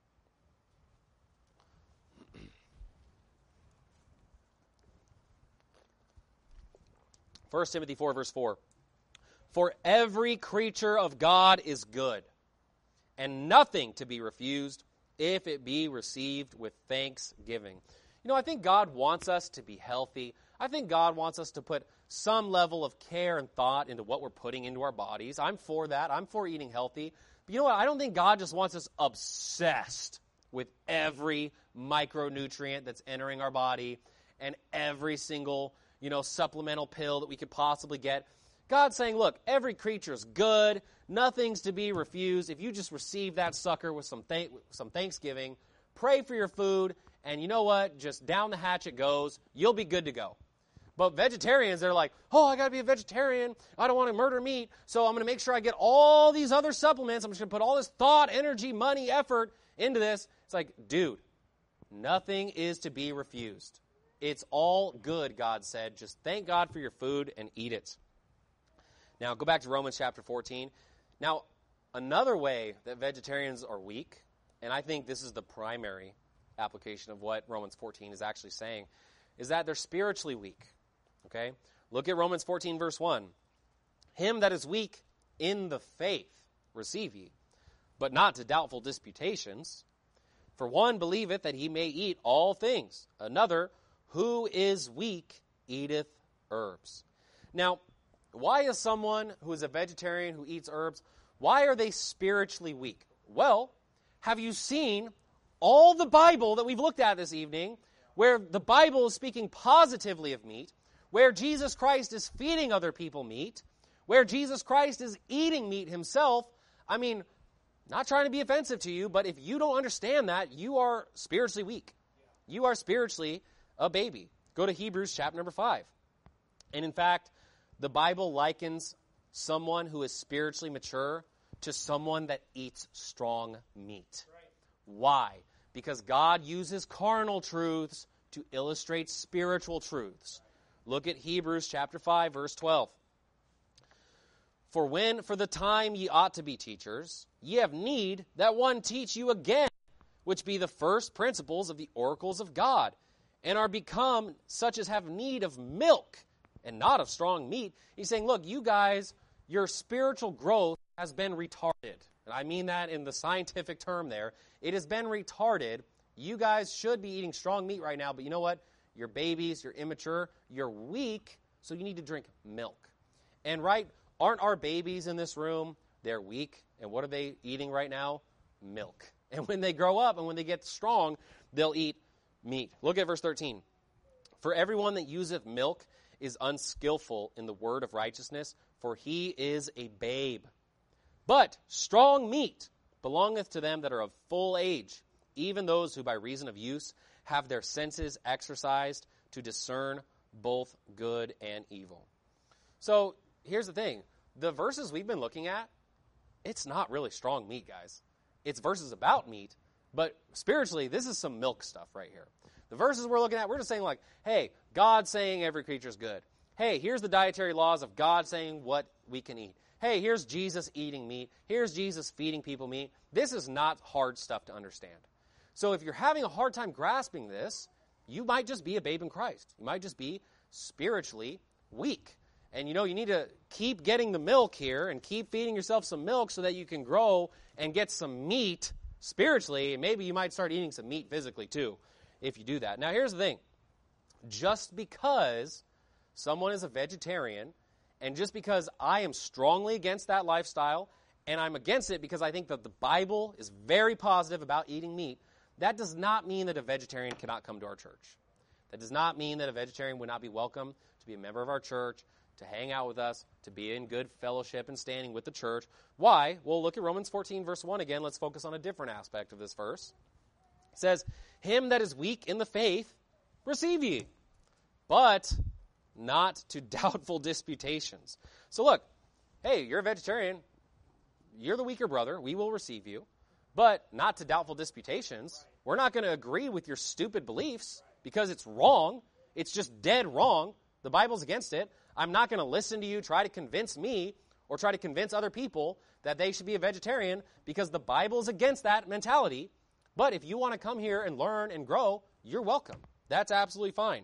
First Timothy four, verse four. For every creature of God is good, and nothing to be refused if it be received with thanksgiving. You know, I think God wants us to be healthy. I think God wants us to put some level of care and thought into what we're putting into our bodies. I'm for that. I'm for eating healthy. But you know what? I don't think God just wants us obsessed with every micronutrient that's entering our body and every single, you know, supplemental pill that we could possibly get. God's saying, look, every creature is good. Nothing's to be refused. If you just receive that sucker with some th- some thanksgiving, pray for your food, and you know what? Just down the hatch it goes. You'll be good to go. But vegetarians, they're like, oh, I got to be a vegetarian. I don't want to murder meat, so I'm going to make sure I get all these other supplements. I'm just going to put all this thought, energy, money, effort into this. It's like, dude, nothing is to be refused. It's all good, God said. Just thank God for your food and eat it. Now, go back to Romans chapter fourteen. Now, another way that vegetarians are weak, and I think this is the primary application of what Romans fourteen is actually saying, is that they're spiritually weak. Okay? Look at Romans fourteen, verse one. Him that is weak in the faith receive ye, but not to doubtful disputations. For one believeth that he may eat all things. Another, who is weak, eateth herbs. Now, why is someone who is a vegetarian who eats herbs, Why are they spiritually weak? Well, have you seen all the Bible that we've looked at this evening, where the Bible is speaking positively of meat, where Jesus Christ is feeding other people meat, where Jesus Christ is eating meat himself? I mean, not trying to be offensive to you, but if you don't understand that, you are spiritually weak. You are spiritually a baby. Go to Hebrews chapter number five. And in fact, the Bible likens someone who is spiritually mature to someone that eats strong meat. Why? Because God uses carnal truths to illustrate spiritual truths. Look at Hebrews chapter five, verse twelve. For when for the time ye ought to be teachers, ye have need that one teach you again, which be the first principles of the oracles of God, and are become such as have need of milk, and not of strong meat. He's saying, look, you guys, your spiritual growth has been retarded. And I mean that in the scientific term there. It has been retarded. You guys should be eating strong meat right now, but you know what? You're babies, you're immature, you're weak, so you need to drink milk. And right, aren't our babies in this room, they're weak, and what are they eating right now? Milk. And when they grow up and when they get strong, they'll eat meat. Look at verse thirteen. For everyone that useth milk is unskillful in the word of righteousness, for he is a babe. But strong meat belongeth to them that are of full age, even those who by reason of use have their senses exercised to discern both good and evil. So here's the thing. The verses we've been looking at, it's not really strong meat, guys. It's verses about meat, but spiritually, this is some milk stuff right here. The verses we're looking at, we're just saying like, hey, God's saying every creature is good. Hey, here's the dietary laws of God saying what we can eat. Hey, here's Jesus eating meat. Here's Jesus feeding people meat. This is not hard stuff to understand. So if you're having a hard time grasping this, you might just be a babe in Christ. You might just be spiritually weak. And you know, you need to keep getting the milk here and keep feeding yourself some milk so that you can grow and get some meat spiritually. And maybe you might start eating some meat physically too if you do that. Now here's the thing. Just because someone is a vegetarian and just because I am strongly against that lifestyle, and I'm against it because I think that the Bible is very positive about eating meat, that does not mean that a vegetarian cannot come to our church. That does not mean that a vegetarian would not be welcome to be a member of our church, to hang out with us, to be in good fellowship and standing with the church. Why? Well, look at Romans fourteen, verse one again. Let's focus on a different aspect of this verse. It says, him that is weak in the faith, receive ye, but not to doubtful disputations. So look, hey, you're a vegetarian. You're the weaker brother. We will receive you, but not to doubtful disputations. We're not going to agree with your stupid beliefs because it's wrong. It's just dead wrong. The Bible's against it. I'm not going to listen to you try to convince me or try to convince other people that they should be a vegetarian because the Bible's against that mentality. But if you want to come here and learn and grow, you're welcome. That's absolutely fine.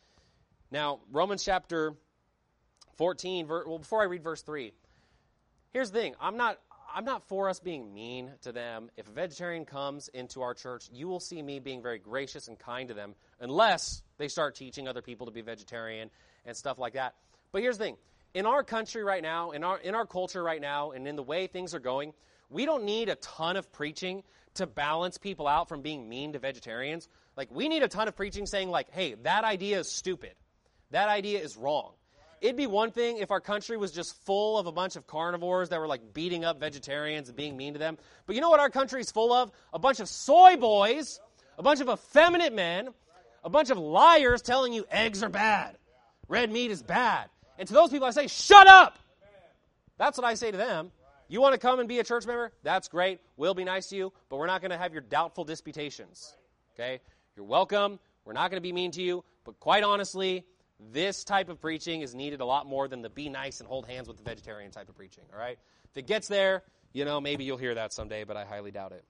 Now, Romans chapter fourteen, well, before I read verse three, here's the thing. I'm not I'm not for us being mean to them. If a vegetarian comes into our church, you will see me being very gracious and kind to them unless they start teaching other people to be vegetarian and stuff like that. But here's the thing. In our country right now, in our in our culture right now, and in the way things are going, we don't need a ton of preaching to balance people out from being mean to vegetarians. Like, we need a ton of preaching saying, like, hey, that idea is stupid. That idea is wrong. It'd be one thing if our country was just full of a bunch of carnivores that were like beating up vegetarians and being mean to them. But you know what our country is full of? A bunch of soy boys, a bunch of effeminate men, a bunch of liars telling you eggs are bad. Red meat is bad. And to those people I say, shut up! That's what I say to them. You want to come and be a church member? That's great. We'll be nice to you, but we're not going to have your doubtful disputations. Okay? You're welcome. We're not going to be mean to you. But quite honestly, this type of preaching is needed a lot more than the be nice and hold hands with the vegetarian type of preaching. All right? If it gets there, you know, maybe you'll hear that someday, but I highly doubt it.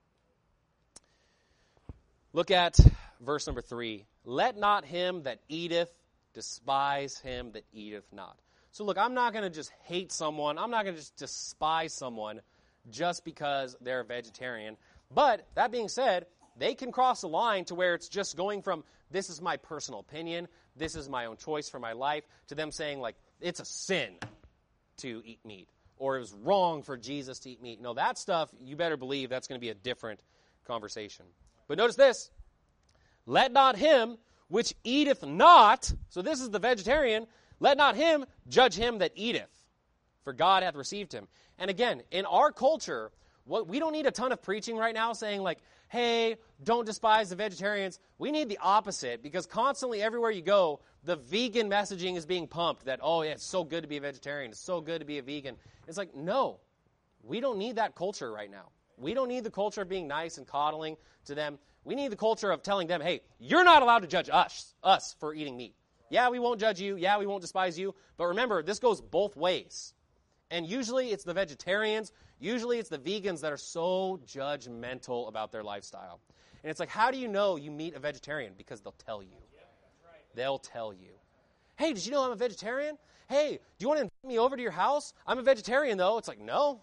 Look at verse number three. Let not him that eateth despise him that eateth not. So look, I'm not going to just hate someone. I'm not going to just despise someone just because they're a vegetarian. But that being said, they can cross a line to where it's just going from this is my personal opinion, this is my own choice for my life, to them saying like it's a sin to eat meat. or it was wrong for Jesus to eat meat. No, that stuff, you better believe that's going to be a different conversation. But notice this. Let not him which eateth not, so this is the vegetarian, let not him judge him that eateth, for God hath received him. And again, in our culture, what, we don't need a ton of preaching right now saying like, hey, don't despise the vegetarians. We need the opposite, because constantly everywhere you go, the vegan messaging is being pumped that, oh, yeah, it's so good to be a vegetarian. It's so good to be a vegan. It's like, no, we don't need that culture right now. We don't need the culture of being nice and coddling to them. We need the culture of telling them, hey, you're not allowed to judge us, us for eating meat. Yeah, we won't judge you. Yeah, we won't despise you. But remember, this goes both ways. And usually it's the vegetarians, usually it's the vegans that are so judgmental about their lifestyle. And it's like, how do you know you meet a vegetarian? Because they'll tell you. They'll tell you. Hey, did you know I'm a vegetarian? Hey, do you want to invite me over to your house? I'm a vegetarian, though. It's like, no,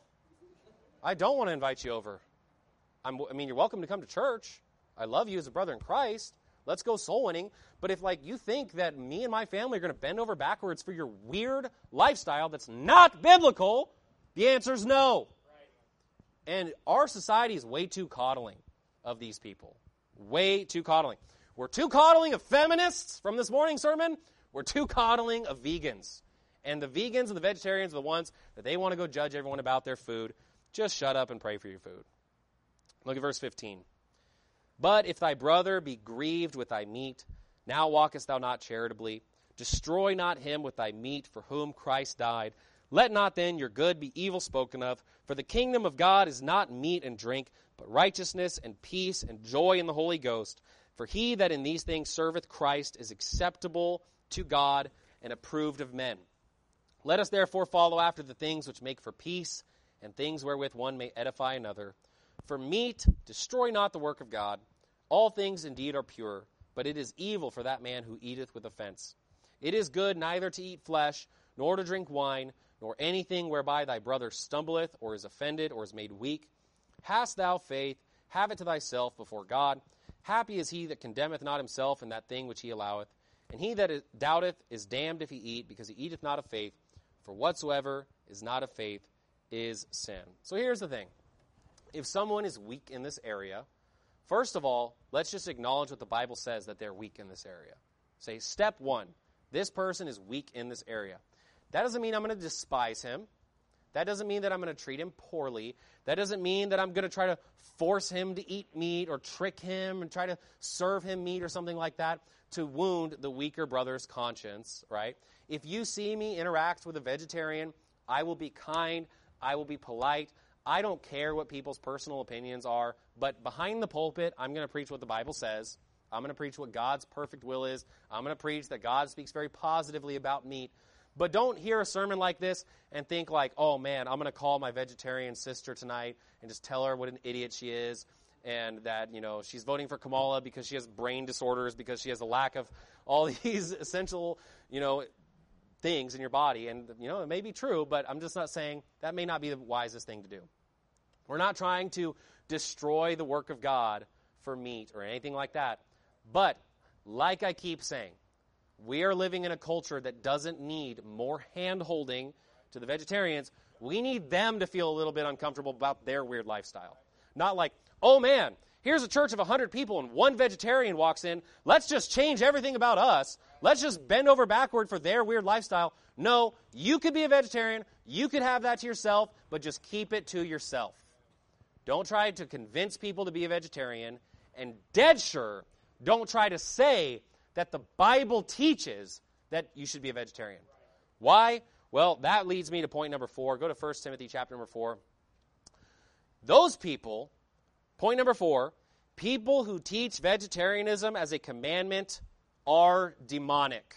I don't want to invite you over. I'm, I mean, you're welcome to come to church. I love you as a brother in Christ. Let's go soul winning. But if, like, you think that me and my family are going to bend over backwards for your weird lifestyle that's not biblical, the answer is no. Right. And our society is way too coddling of these people. Way too coddling. We're too coddling of feminists from this morning's sermon. We're too coddling of vegans. And the vegans and the vegetarians are the ones that they want to go judge everyone about their food. Just shut up and pray for your food. Look at verse fifteen. But if thy brother be grieved with thy meat, now walkest thou not charitably. Destroy not him with thy meat for whom Christ died. Let not then your good be evil spoken of. For the kingdom of God is not meat and drink, but righteousness and peace and joy in the Holy Ghost. For he that in these things serveth Christ is acceptable to God and approved of men. Let us therefore follow after the things which make for peace, and things wherewith one may edify another. For meat, destroy not the work of God. All things indeed are pure, but it is evil for that man who eateth with offense. It is good neither to eat flesh, nor to drink wine, nor anything whereby thy brother stumbleth, or is offended, or is made weak. Hast thou faith, have it to thyself before God. Happy is he that condemneth not himself in that thing which he alloweth. And he that is, doubteth is damned if he eat, because he eateth not of faith. For whatsoever is not of faith is sin. So here's the thing. If someone is weak in this area, first of all, let's just acknowledge what the Bible says that they're weak in this area. Say, step one, this person is weak in this area. That doesn't mean I'm going to despise him. That doesn't mean that I'm going to treat him poorly. That doesn't mean that I'm going to try to force him to eat meat or trick him and try to serve him meat or something like that to wound the weaker brother's conscience, right? If you see me interact with a vegetarian, I will be kind, I will be polite. I don't care what people's personal opinions are, but behind the pulpit, I'm going to preach what the Bible says. I'm going to preach what God's perfect will is. I'm going to preach that God speaks very positively about meat. But don't hear a sermon like this and think like, oh man, I'm going to call my vegetarian sister tonight and just tell her what an idiot she is and that, you know, she's voting for Kamala because she has brain disorders, because she has a lack of all these essential, you know, things in your body. And, you know, it may be true, but I'm just not saying that may not be the wisest thing to do. We're not trying to destroy the work of God for meat or anything like that. But, like I keep saying, we are living in a culture that doesn't need more hand-holding to the vegetarians. We need them to feel a little bit uncomfortable about their weird lifestyle. Not like, oh man, here's a church of one hundred people and one vegetarian walks in. Let's just change everything about us. Let's just bend over backward for their weird lifestyle. No, you could be a vegetarian. You could have that to yourself, but just keep it to yourself. Don't try to convince people to be a vegetarian. And dead sure, don't try to say that the Bible teaches that you should be a vegetarian. Why? Well, that leads me to point number four. Go to First Timothy chapter number four. Those people, point number four, people who teach vegetarianism as a commandment are demonic.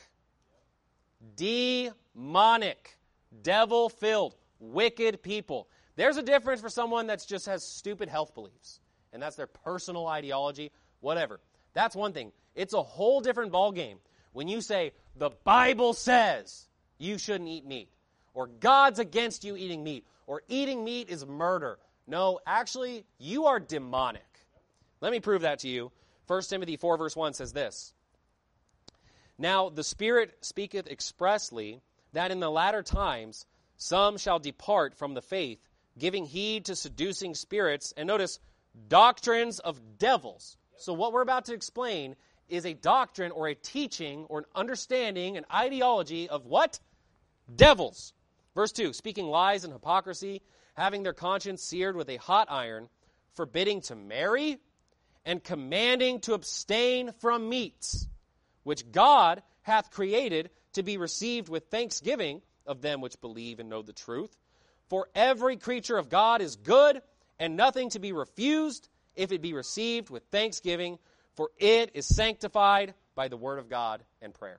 Demonic. Devil-filled. Wicked people. There's a difference for someone that just has stupid health beliefs, and that's their personal ideology, whatever. That's one thing. It's a whole different ballgame when you say, the Bible says you shouldn't eat meat, or God's against you eating meat, or eating meat is murder. No, actually, you are demonic. Let me prove that to you. First Timothy four verse one says this. Now the Spirit speaketh expressly that in the latter times Some shall depart from the faith, giving heed to seducing spirits, and notice, doctrines of devils. So what we're about to explain is a doctrine or a teaching or an understanding, an ideology of what? Devils. Verse two, speaking lies and hypocrisy, having their conscience seared with a hot iron, forbidding to marry, and commanding to abstain from meats, which God hath created to be received with thanksgiving of them which believe and know the truth. For every creature of God is good, and nothing to be refused, if it be received with thanksgiving, for it is sanctified by the word of God and prayer.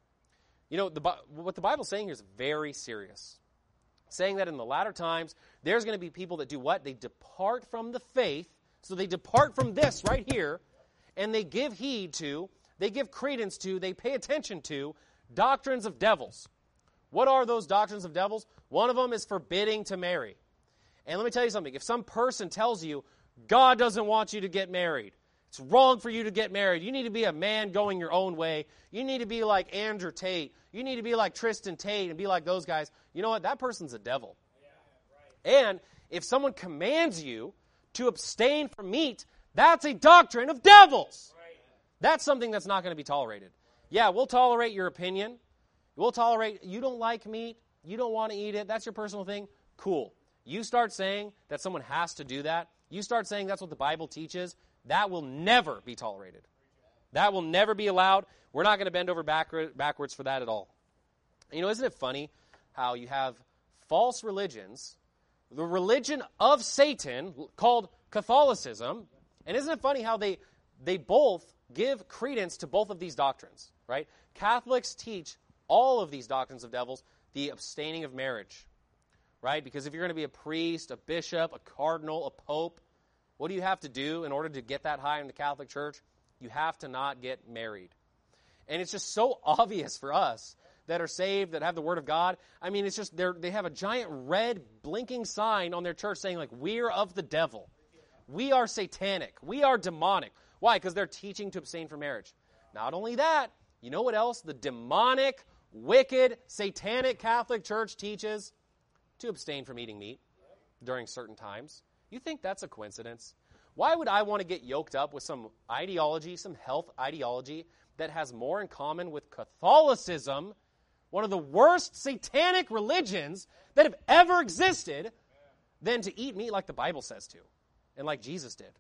You know, the, what the Bible's saying here is very serious. Saying that in the latter times, there's going to be people that do what? They depart from the faith. So they depart from this right here, and they give heed to, they give credence to, they pay attention to doctrines of devils. What are those doctrines of devils? One of them is forbidding to marry. And let me tell you something. If some person tells you, God doesn't want you to get married, it's wrong for you to get married, you need to be a man going your own way, you need to be like Andrew Tate, you need to be like Tristan Tate and be like those guys, you know what? That person's a devil. Yeah, right. And if someone commands you to abstain from meat, that's a doctrine of devils. Right. That's something that's not going to be tolerated. Yeah, we'll tolerate your opinion. We'll tolerate, you don't like meat, you don't want to eat it, that's your personal thing. Cool. You start saying that someone has to do that, you start saying that's what the Bible teaches, that will never be tolerated. That will never be allowed. We're not going to bend over backward, backwards for that at all. You know, isn't it funny how you have false religions, the religion of Satan called Catholicism, and isn't it funny how they they both give credence to both of these doctrines, right? Catholics teach all of these doctrines of devils, the abstaining of marriage, right? Because if you're going to be a priest, a bishop, a cardinal, a pope, what do you have to do in order to get that high in the Catholic Church? You have to not get married. And it's just so obvious for us that are saved, that have the Word of God. I mean, it's just, they're, they have a giant red blinking sign on their church saying, like, we're of the devil. We are satanic. We are demonic. Why? Because they're teaching to abstain from marriage. Not only that, you know what else? The demonic, wicked, satanic Catholic Church teaches to abstain from eating meat during certain times. You think that's a coincidence? Why would I want to get yoked up with some ideology, some health ideology that has more in common with Catholicism, one of the worst satanic religions that have ever existed, than to eat meat like the Bible says to, and like Jesus did?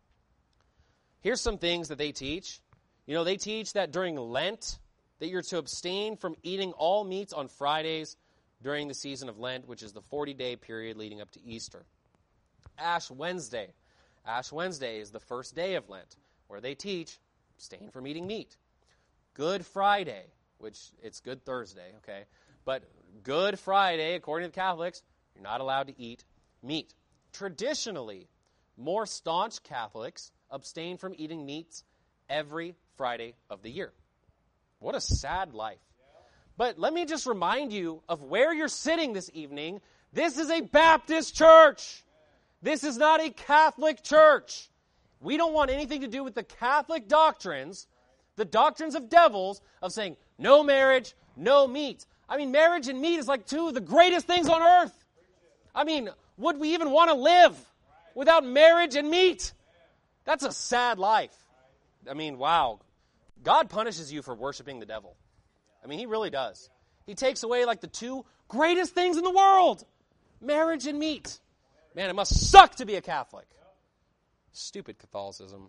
Here's some things that they teach. You know, they teach that during Lent, that you're to abstain from eating all meats on Fridays during the season of Lent, which is the forty-day period leading up to Easter. Ash Wednesday. Ash Wednesday is the first day of Lent, where they teach abstain from eating meat. Good Friday, which it's Good Thursday, okay? But Good Friday, according to the Catholics, you're not allowed to eat meat. Traditionally, more staunch Catholics abstain from eating meats every Friday of the year. What a sad life. But let me just remind you of where you're sitting this evening. This is a Baptist church. This is not a Catholic church. We don't want anything to do with the Catholic doctrines, the doctrines of devils, of saying no marriage, no meat. I mean, marriage and meat is like two of the greatest things on earth. I mean, would we even want to live without marriage and meat? That's a sad life. I mean, wow. God punishes you for worshiping the devil. I mean, he really does. He takes away like the two greatest things in the world, marriage and meat. Man, it must suck to be a Catholic. Stupid Catholicism.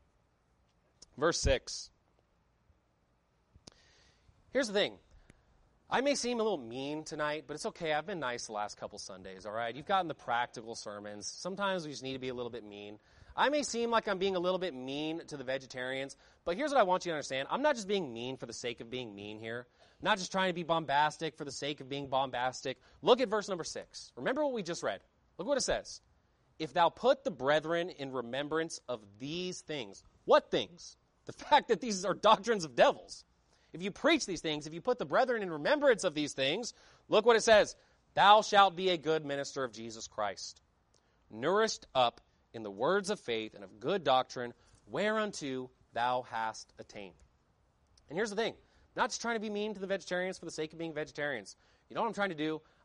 Verse six. Here's the thing. I may seem a little mean tonight, but it's okay. I've been nice the last couple Sundays, all right? You've gotten the practical sermons. Sometimes we just need to be a little bit mean. I may seem like I'm being a little bit mean to the vegetarians, but here's what I want you to understand. I'm not just being mean for the sake of being mean here. I'm not just trying to be bombastic for the sake of being bombastic. Look at verse number six. Remember what we just read. Look what it says. If thou put the brethren in remembrance of these things. What things? The fact that these are doctrines of devils. If you preach these things, if you put the brethren in remembrance of these things, look what it says. Thou shalt be a good minister of Jesus Christ, nourished up in the words of faith and of good doctrine, whereunto thou hast attained. And here's the thing. I'm not just trying to be mean to the vegetarians for the sake of being vegetarians. You know what I'm trying to do? I'm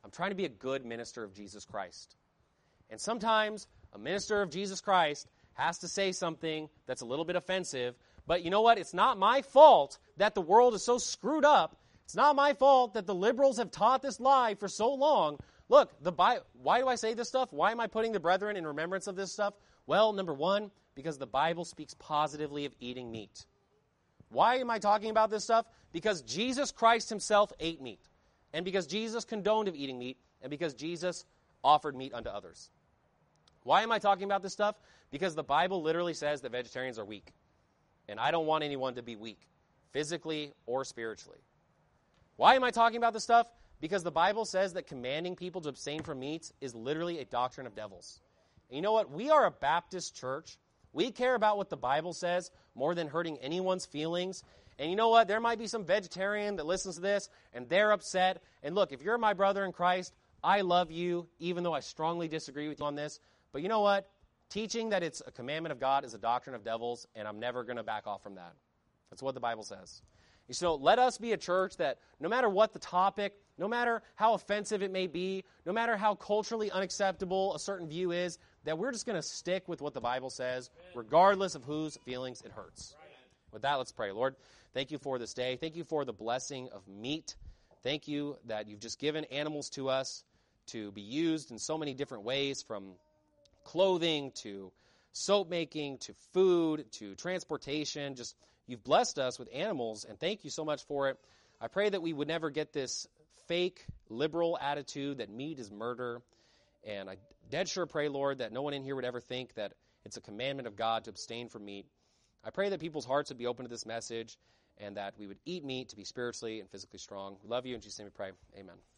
I'm trying to be a good minister of Jesus Christ. And sometimes a minister of Jesus Christ has to say something that's a little bit offensive, but you know what? It's not my fault that the world is so screwed up. It's not my fault that the liberals have taught this lie for so long. Look, the Bi- why do I say this stuff? Why am I putting the brethren in remembrance of this stuff? Well, number one, because the Bible speaks positively of eating meat. Why am I talking about this stuff? Because Jesus Christ himself ate meat, and because Jesus condoned of eating meat, and because Jesus offered meat unto others. Why am I talking about this stuff? Because the Bible literally says that vegetarians are weak, and I don't want anyone to be weak, physically or spiritually. Why am I talking about this stuff? Because the Bible says that commanding people to abstain from meats is literally a doctrine of devils. And you know what? We are a Baptist church. We care about what the Bible says more than hurting anyone's feelings. And you know what? There might be some vegetarian that listens to this, and they're upset. And look, if you're my brother in Christ, I love you, even though I strongly disagree with you on this. But you know what? Teaching that it's a commandment of God is a doctrine of devils, and I'm never going to back off from that. That's what the Bible says. So let us be a church that no matter what the topic, no matter how offensive it may be, no matter how culturally unacceptable a certain view is, that we're just going to stick with what the Bible says, regardless of whose feelings it hurts. With that, let's pray. Lord, thank you for this day. Thank you for the blessing of meat. Thank you that you've just given animals to us to be used in so many different ways, from clothing to soap making to food to transportation. Just you've blessed us with animals, and thank you so much for it. I pray that we would never get this fake liberal attitude that meat is murder. And I dead sure pray, Lord, that no one in here would ever think that it's a commandment of God to abstain from meat. I pray that people's hearts would be open to this message, and that we would eat meat to be spiritually and physically strong. We love you. In Jesus' name we pray. Amen.